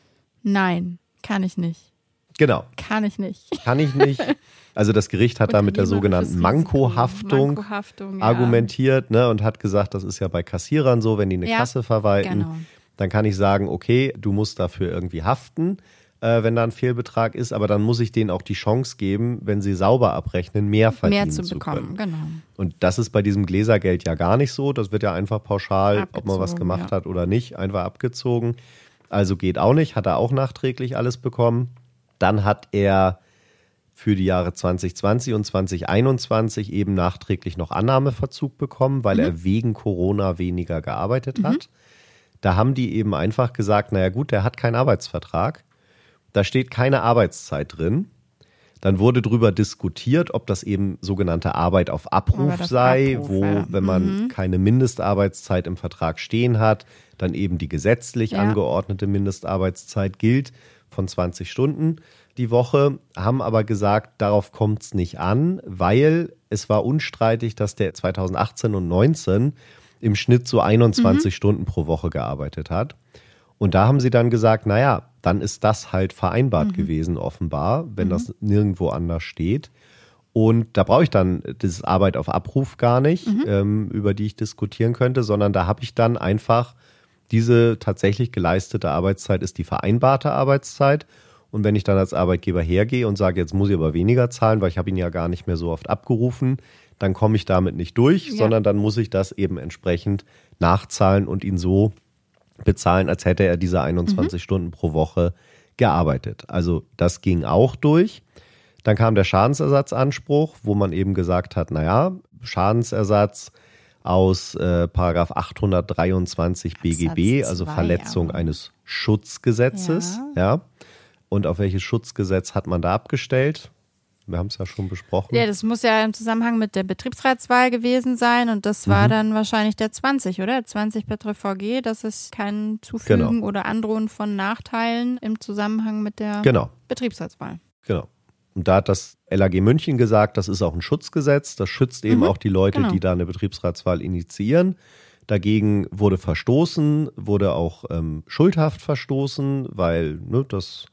Nein, kann ich nicht. Genau. Kann ich nicht. Kann ich nicht. Also das Gericht hat da mit der sogenannten Mankohaftung, Mankohaftung ja. argumentiert, ne, und hat gesagt, das ist ja bei Kassierern so, wenn die eine ja, Kasse verwalten, genau. dann kann ich sagen, okay, du musst dafür irgendwie haften, äh, wenn da ein Fehlbetrag ist, aber dann muss ich denen auch die Chance geben, wenn sie sauber abrechnen, mehr verdienen mehr zu, zu bekommen. können. Genau. Und das ist bei diesem Gläsergeld ja gar nicht so. Das wird ja einfach pauschal, abgezogen, ob man was gemacht ja. hat oder nicht, einfach abgezogen. Also geht auch nicht, hat er auch nachträglich alles bekommen. Dann hat er für die Jahre zwanzig zwanzig und zwanzig einundzwanzig eben nachträglich noch Annahmeverzug bekommen, weil mhm. er wegen Corona weniger gearbeitet hat. Mhm. Da haben die eben einfach gesagt, naja gut, der hat keinen Arbeitsvertrag. Da steht keine Arbeitszeit drin. Dann wurde darüber diskutiert, ob das eben sogenannte Arbeit auf Abruf Arbeit auf sei, Abruf, wo, ja. wenn man mhm. keine Mindestarbeitszeit im Vertrag stehen hat, dann eben die gesetzlich ja. angeordnete Mindestarbeitszeit gilt von zwanzig Stunden die Woche, haben aber gesagt, darauf kommt es nicht an, weil es war unstreitig, dass der zweitausendachtzehn und neunzehn im Schnitt so einundzwanzig mhm. Stunden pro Woche gearbeitet hat. Und da haben sie dann gesagt, naja, dann ist das halt vereinbart mhm. gewesen offenbar, wenn mhm. das nirgendwo anders steht. Und da brauche ich dann diese Arbeit auf Abruf gar nicht, mhm. ähm, über die ich diskutieren könnte, sondern da habe ich dann einfach diese tatsächlich geleistete Arbeitszeit ist die vereinbarte Arbeitszeit. Und wenn ich dann als Arbeitgeber hergehe und sage, jetzt muss ich aber weniger zahlen, weil ich habe ihn ja gar nicht mehr so oft abgerufen, dann komme ich damit nicht durch, ja. sondern dann muss ich das eben entsprechend nachzahlen und ihn so bezahlen, als hätte er diese einundzwanzig mhm. Stunden pro Woche gearbeitet. Also das ging auch durch. Dann kam der Schadensersatzanspruch, wo man eben gesagt hat, naja, Schadensersatz aus äh, Paragraph achthundertdreiundzwanzig B G B, also zwei, Verletzung aber. eines Schutzgesetzes. Ja. ja. Und auf welches Schutzgesetz hat man da abgestellt? Wir haben es ja schon besprochen. Ja, das muss ja im Zusammenhang mit der Betriebsratswahl gewesen sein und das war mhm. dann wahrscheinlich der zwanzig, oder? zwanzig Betreff V G, das ist kein Zufügen genau. oder Androhen von Nachteilen im Zusammenhang mit der genau. Betriebsratswahl. Genau. Und da hat das L A G München gesagt, das ist auch ein Schutzgesetz, das schützt eben mhm. auch die Leute, genau. die da eine Betriebsratswahl initiieren. Dagegen wurde verstoßen, wurde auch ähm, schuldhaft verstoßen, weil ne, das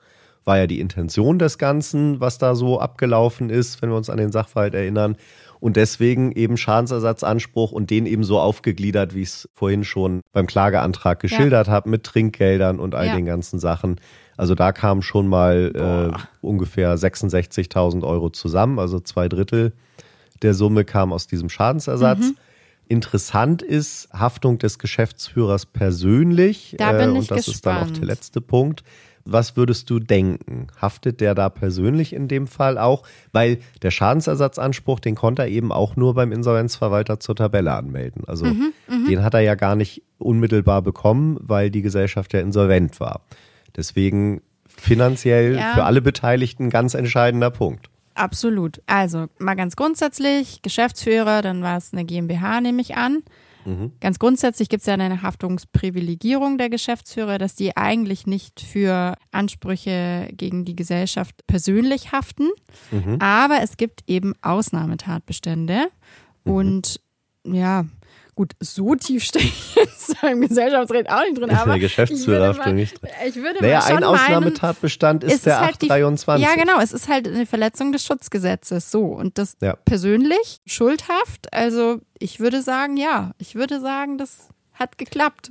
war ja die Intention des Ganzen, was da so abgelaufen ist, wenn wir uns an den Sachverhalt erinnern. Und deswegen eben Schadensersatzanspruch und den eben so aufgegliedert, wie ich es vorhin schon beim Klageantrag geschildert ja. habe, mit Trinkgeldern und all ja. den ganzen Sachen. Also da kamen schon mal äh, ungefähr sechsundsechzigtausend Euro zusammen, also zwei Drittel der Summe kam aus diesem Schadensersatz. Mhm. Interessant ist Haftung des Geschäftsführers persönlich. Da bin äh, ich und das gespannt. ist dann auch der letzte Punkt. Was würdest du denken? Haftet der da persönlich in dem Fall auch? Weil der Schadensersatzanspruch, den konnte er eben auch nur beim Insolvenzverwalter zur Tabelle anmelden. Also mhm, den hat er ja gar nicht unmittelbar bekommen, weil die Gesellschaft ja insolvent war. Deswegen finanziell ja. für alle Beteiligten ein ganz entscheidender Punkt. Absolut. Also mal ganz grundsätzlich, Geschäftsführer, dann war es eine GmbH, nehme ich an. Mhm. Ganz grundsätzlich gibt es ja eine Haftungsprivilegierung der Geschäftsführer, dass die eigentlich nicht für Ansprüche gegen die Gesellschaft persönlich haften. Mhm. Aber es gibt eben Ausnahmetatbestände. Mhm. Und ja, gut, so tief stecke ich jetzt im Gesellschaftsrecht auch nicht drin. Aber der Geschäftsführerhaftung nicht drin. Ich würde naja, mal schon ein Ausnahmetatbestand ist, ist der halt achthundertdreiundzwanzig. Die, ja, genau. Es ist halt eine Verletzung des Schutzgesetzes. So. Und das ja. persönlich schuldhaft. Also ich würde sagen, ja. Ich würde sagen, das hat geklappt.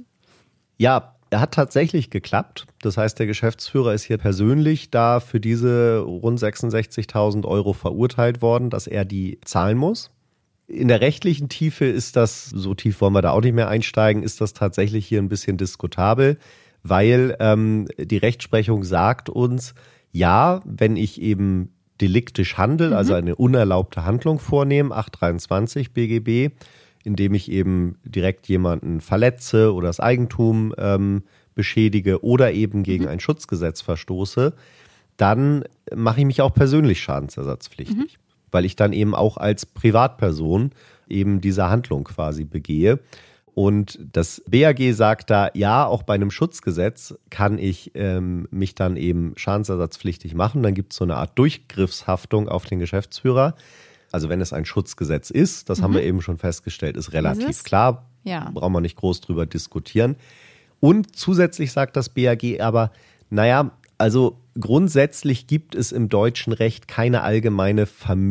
Ja, er hat tatsächlich geklappt. Das heißt, der Geschäftsführer ist hier persönlich da für diese rund sechsundsechzigtausend Euro verurteilt worden, dass er die zahlen muss. In der rechtlichen Tiefe ist das, so tief wollen wir da auch nicht mehr einsteigen, ist das tatsächlich hier ein bisschen diskutabel, weil ähm, die Rechtsprechung sagt uns, ja, wenn ich eben deliktisch handle, mhm. also eine unerlaubte Handlung vornehme, achthundertdreiundzwanzig B G B, indem ich eben direkt jemanden verletze oder das Eigentum ähm, beschädige oder eben gegen mhm. ein Schutzgesetz verstoße, dann mache ich mich auch persönlich schadensersatzpflichtig. Mhm. Weil ich dann eben auch als Privatperson eben diese Handlung quasi begehe. Und das B A G sagt da, ja, auch bei einem Schutzgesetz kann ich ähm, mich dann eben schadensersatzpflichtig machen. Dann gibt es so eine Art Durchgriffshaftung auf den Geschäftsführer. Also wenn es ein Schutzgesetz ist, das mhm. haben wir eben schon festgestellt, ist relativ ist klar. Ja. Brauchen wir nicht groß drüber diskutieren. Und zusätzlich sagt das B A G aber, naja, also grundsätzlich gibt es im deutschen Recht keine allgemeine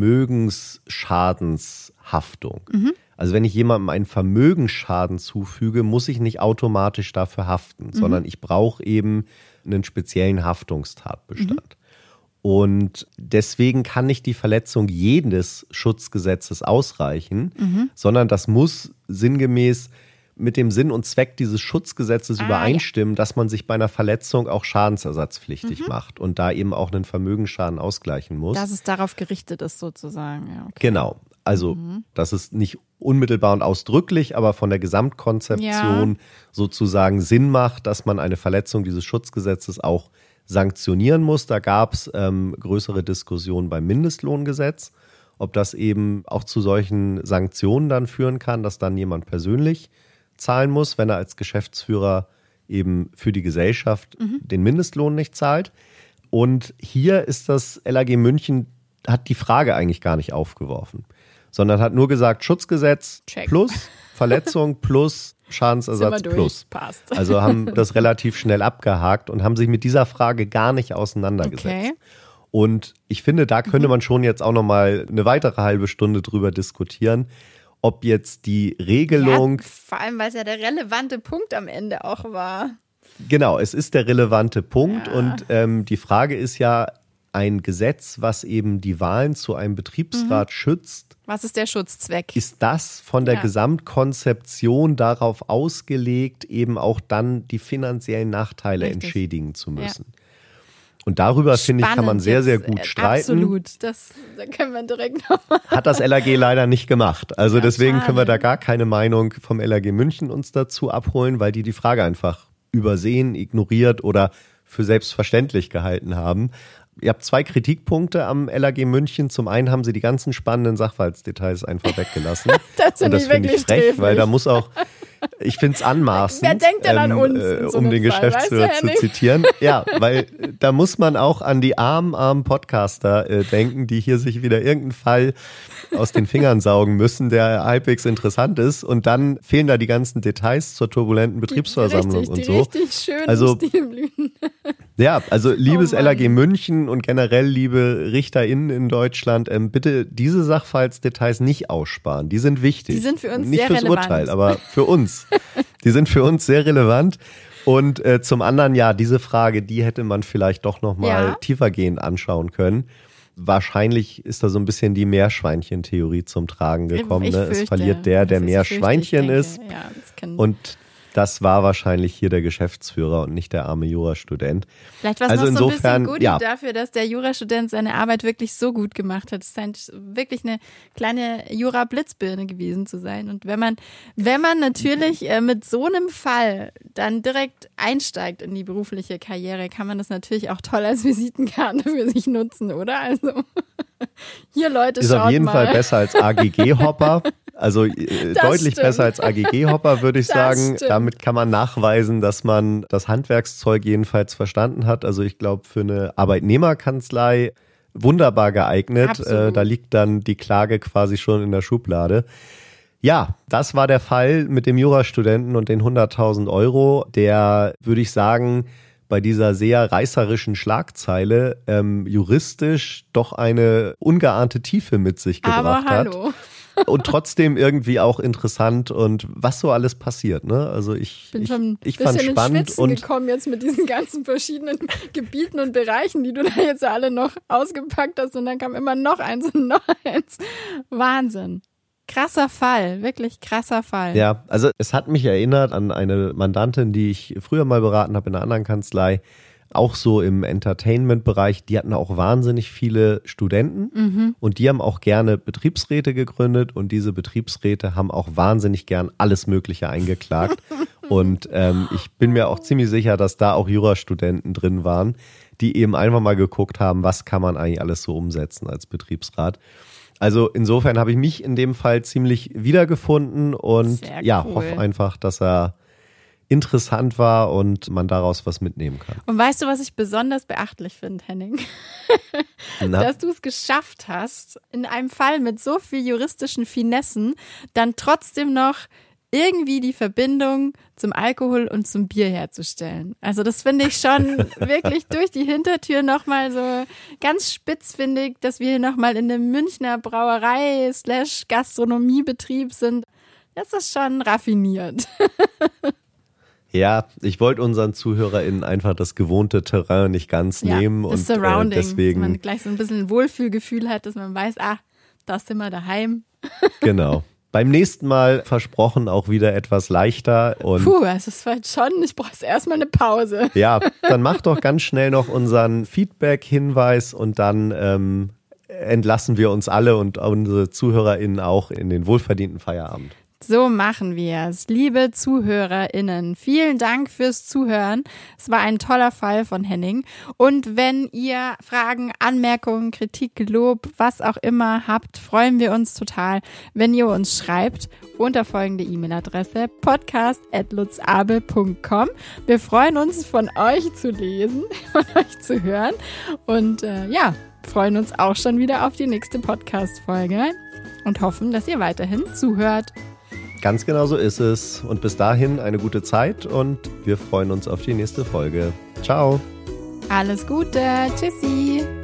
Vermögensschadенshaftung. Mhm. Also wenn ich jemandem einen Vermögensschaden zufüge, muss ich nicht automatisch dafür haften, mhm. sondern ich brauche eben einen speziellen Haftungstatbestand. Mhm. Und deswegen kann nicht die Verletzung jedes Schutzgesetzes ausreichen, mhm. sondern das muss sinngemäß mit dem Sinn und Zweck dieses Schutzgesetzes ah, übereinstimmen, ja. dass man sich bei einer Verletzung auch schadensersatzpflichtig mhm. macht und da eben auch einen Vermögensschaden ausgleichen muss. Dass es darauf gerichtet ist sozusagen. Ja, okay. Genau, also mhm. das ist nicht unmittelbar und ausdrücklich, aber von der Gesamtkonzeption ja. sozusagen Sinn macht, dass man eine Verletzung dieses Schutzgesetzes auch sanktionieren muss. Da gab es ähm, größere Diskussionen beim Mindestlohngesetz, ob das eben auch zu solchen Sanktionen dann führen kann, dass dann jemand persönlich zahlen muss, wenn er als Geschäftsführer eben für die Gesellschaft mhm. den Mindestlohn nicht zahlt. Und hier ist das L A G München, hat die Frage eigentlich gar nicht aufgeworfen, sondern hat nur gesagt, Schutzgesetz Check. plus Verletzung plus Schadensersatz plus. Passt. Also haben das relativ schnell abgehakt und haben sich mit dieser Frage gar nicht auseinandergesetzt. Okay. Und ich finde, da könnte man schon jetzt auch noch mal eine weitere halbe Stunde drüber diskutieren, ob jetzt die Regelung... Ja, vor allem, weil es ja der relevante Punkt am Ende auch war. Genau, es ist der relevante Punkt ja. und ähm, die Frage ist ja, ein Gesetz, was eben die Wahlen zu einem Betriebsrat mhm. schützt. Was ist der Schutzzweck? Ist das von der ja. Gesamtkonzeption darauf ausgelegt, eben auch dann die finanziellen Nachteile Richtig. entschädigen zu müssen? Ja. Und darüber, finde ich, kann man sehr, sehr gut streiten. Absolut, das da können wir direkt nochmal. Hat das L A G leider nicht gemacht. Also ja, deswegen schade. können wir da gar keine Meinung vom L A G München uns dazu abholen, weil die die Frage einfach übersehen, ignoriert oder für selbstverständlich gehalten haben. Ihr habt zwei Kritikpunkte am L A G München. Zum einen haben sie die ganzen spannenden Sachverhaltsdetails einfach weggelassen. das Und das finde ich frech, sträflich. weil da muss auch, ich finde es anmaßend, Wer denkt denn ähm, an uns äh, so um den Fall, Geschäftsführer weißt du, zu zitieren. Ja, weil da muss man auch an die armen, armen Podcaster äh, denken, die hier sich wieder irgendeinen Fall aus den Fingern saugen müssen, der halbwegs interessant ist. Und dann fehlen da die ganzen Details zur turbulenten Betriebsversammlung die, die und richtig, so. Die richtig schönen also, Stilblüten. Ja, also liebes Oh L A G Mann. München und generell liebe RichterInnen in Deutschland, ähm, bitte diese Sachverhaltsdetails nicht aussparen. Die sind wichtig. Die sind für uns nicht sehr fürs relevant. Urteil, aber für uns. Die sind für uns sehr relevant. Und äh, zum anderen, ja, diese Frage, die hätte man vielleicht doch nochmal Ja. tiefergehend anschauen können. Wahrscheinlich ist da so ein bisschen die Meerschweinchen-Theorie zum Tragen gekommen. Ich Ne? Es fürchte, verliert der, der das ist mehr fürchte, ich Schweinchen denke, ist. Ja, das kann Und das war wahrscheinlich hier der Geschäftsführer und nicht der arme Jurastudent. Vielleicht war es Also noch so ein insofern, bisschen Goodie ja. dafür, dass der Jurastudent seine Arbeit wirklich so gut gemacht hat. Es scheint wirklich eine kleine Jura-Blitzbirne gewesen zu sein. Und wenn man, wenn man natürlich äh, mit so einem Fall dann direkt einsteigt in die berufliche Karriere, kann man das natürlich auch toll als Visitenkarte für sich nutzen, oder? Also hier, Leute, Ist schaut auf jeden mal. Fall besser als A G G-Hopper. Also äh, Das deutlich stimmt. besser als A G G-Hopper, würde ich Das sagen. stimmt. Damit kann man nachweisen, dass man das Handwerkszeug jedenfalls verstanden hat. Also ich glaube, für eine Arbeitnehmerkanzlei wunderbar geeignet. Absolut. Äh, da liegt dann die Klage quasi schon in der Schublade. Ja, das war der Fall mit dem Jurastudenten und den hunderttausend Euro, der, würde ich sagen, bei dieser sehr reißerischen Schlagzeile ähm, juristisch doch eine ungeahnte Tiefe mit sich gebracht Aber hat. hallo. Und trotzdem irgendwie auch interessant und was so alles passiert. Ne? Also ich, Ich bin ich, schon ein ich bisschen fand ins spannend Schwitzen und gekommen jetzt mit diesen ganzen verschiedenen Gebieten und Bereichen, die du da jetzt alle noch ausgepackt hast. Und dann kam immer noch eins und noch eins. Wahnsinn. Krasser Fall, wirklich krasser Fall. ja, also es hat mich erinnert an eine Mandantin, die ich früher mal beraten habe in einer anderen Kanzlei, auch so im Entertainment-Bereich. Die hatten auch wahnsinnig viele Studenten Mhm. und die haben auch gerne Betriebsräte gegründet und diese Betriebsräte haben auch wahnsinnig gern alles Mögliche eingeklagt. Und ähm, ich bin mir auch ziemlich sicher, dass da auch Jurastudenten drin waren, die eben einfach mal geguckt haben, was kann man eigentlich alles so umsetzen als Betriebsrat. Also insofern habe ich mich in dem Fall ziemlich wiedergefunden und Sehr ja, cool. hoffe einfach, dass er interessant war und man daraus was mitnehmen kann. Und weißt du, was ich besonders beachtlich finde, Henning? Na? Dass du es geschafft hast, in einem Fall mit so viel juristischen Finessen dann trotzdem noch irgendwie die Verbindung zum Alkohol und zum Bier herzustellen. Also das finde ich schon wirklich durch die Hintertür nochmal so ganz spitzfindig, dass wir hier nochmal in einem Münchner Brauerei slash Gastronomiebetrieb sind. Das ist schon raffiniert. Ja, ich wollte unseren ZuhörerInnen einfach das gewohnte Terrain nicht ganz nehmen das und äh, Surrounding, deswegen, dass man gleich so ein bisschen ein Wohlfühlgefühl hat, dass man weiß, ah, da sind wir daheim. genau. Beim nächsten Mal versprochen auch wieder etwas leichter und Puh, es ist halt schon, ich brauche jetzt erstmal eine Pause. ja, dann mach doch ganz schnell noch unseren Feedback-Hinweis und dann ähm, entlassen wir uns alle und unsere ZuhörerInnen auch in den wohlverdienten Feierabend. So machen wir es. Liebe ZuhörerInnen, vielen Dank fürs Zuhören. Es war ein toller Fall von Henning. Und wenn ihr Fragen, Anmerkungen, Kritik, Lob, was auch immer habt, freuen wir uns total, wenn ihr uns schreibt unter folgende E-Mail-Adresse podcast at lutzabel punkt com. Wir freuen uns, von euch zu lesen, von euch zu hören und äh, ja, freuen uns auch schon wieder auf die nächste Podcast-Folge und hoffen, dass ihr weiterhin zuhört. Ganz genau so ist es. Und bis dahin eine gute Zeit und wir freuen uns auf die nächste Folge. Ciao. Alles Gute. Tschüssi.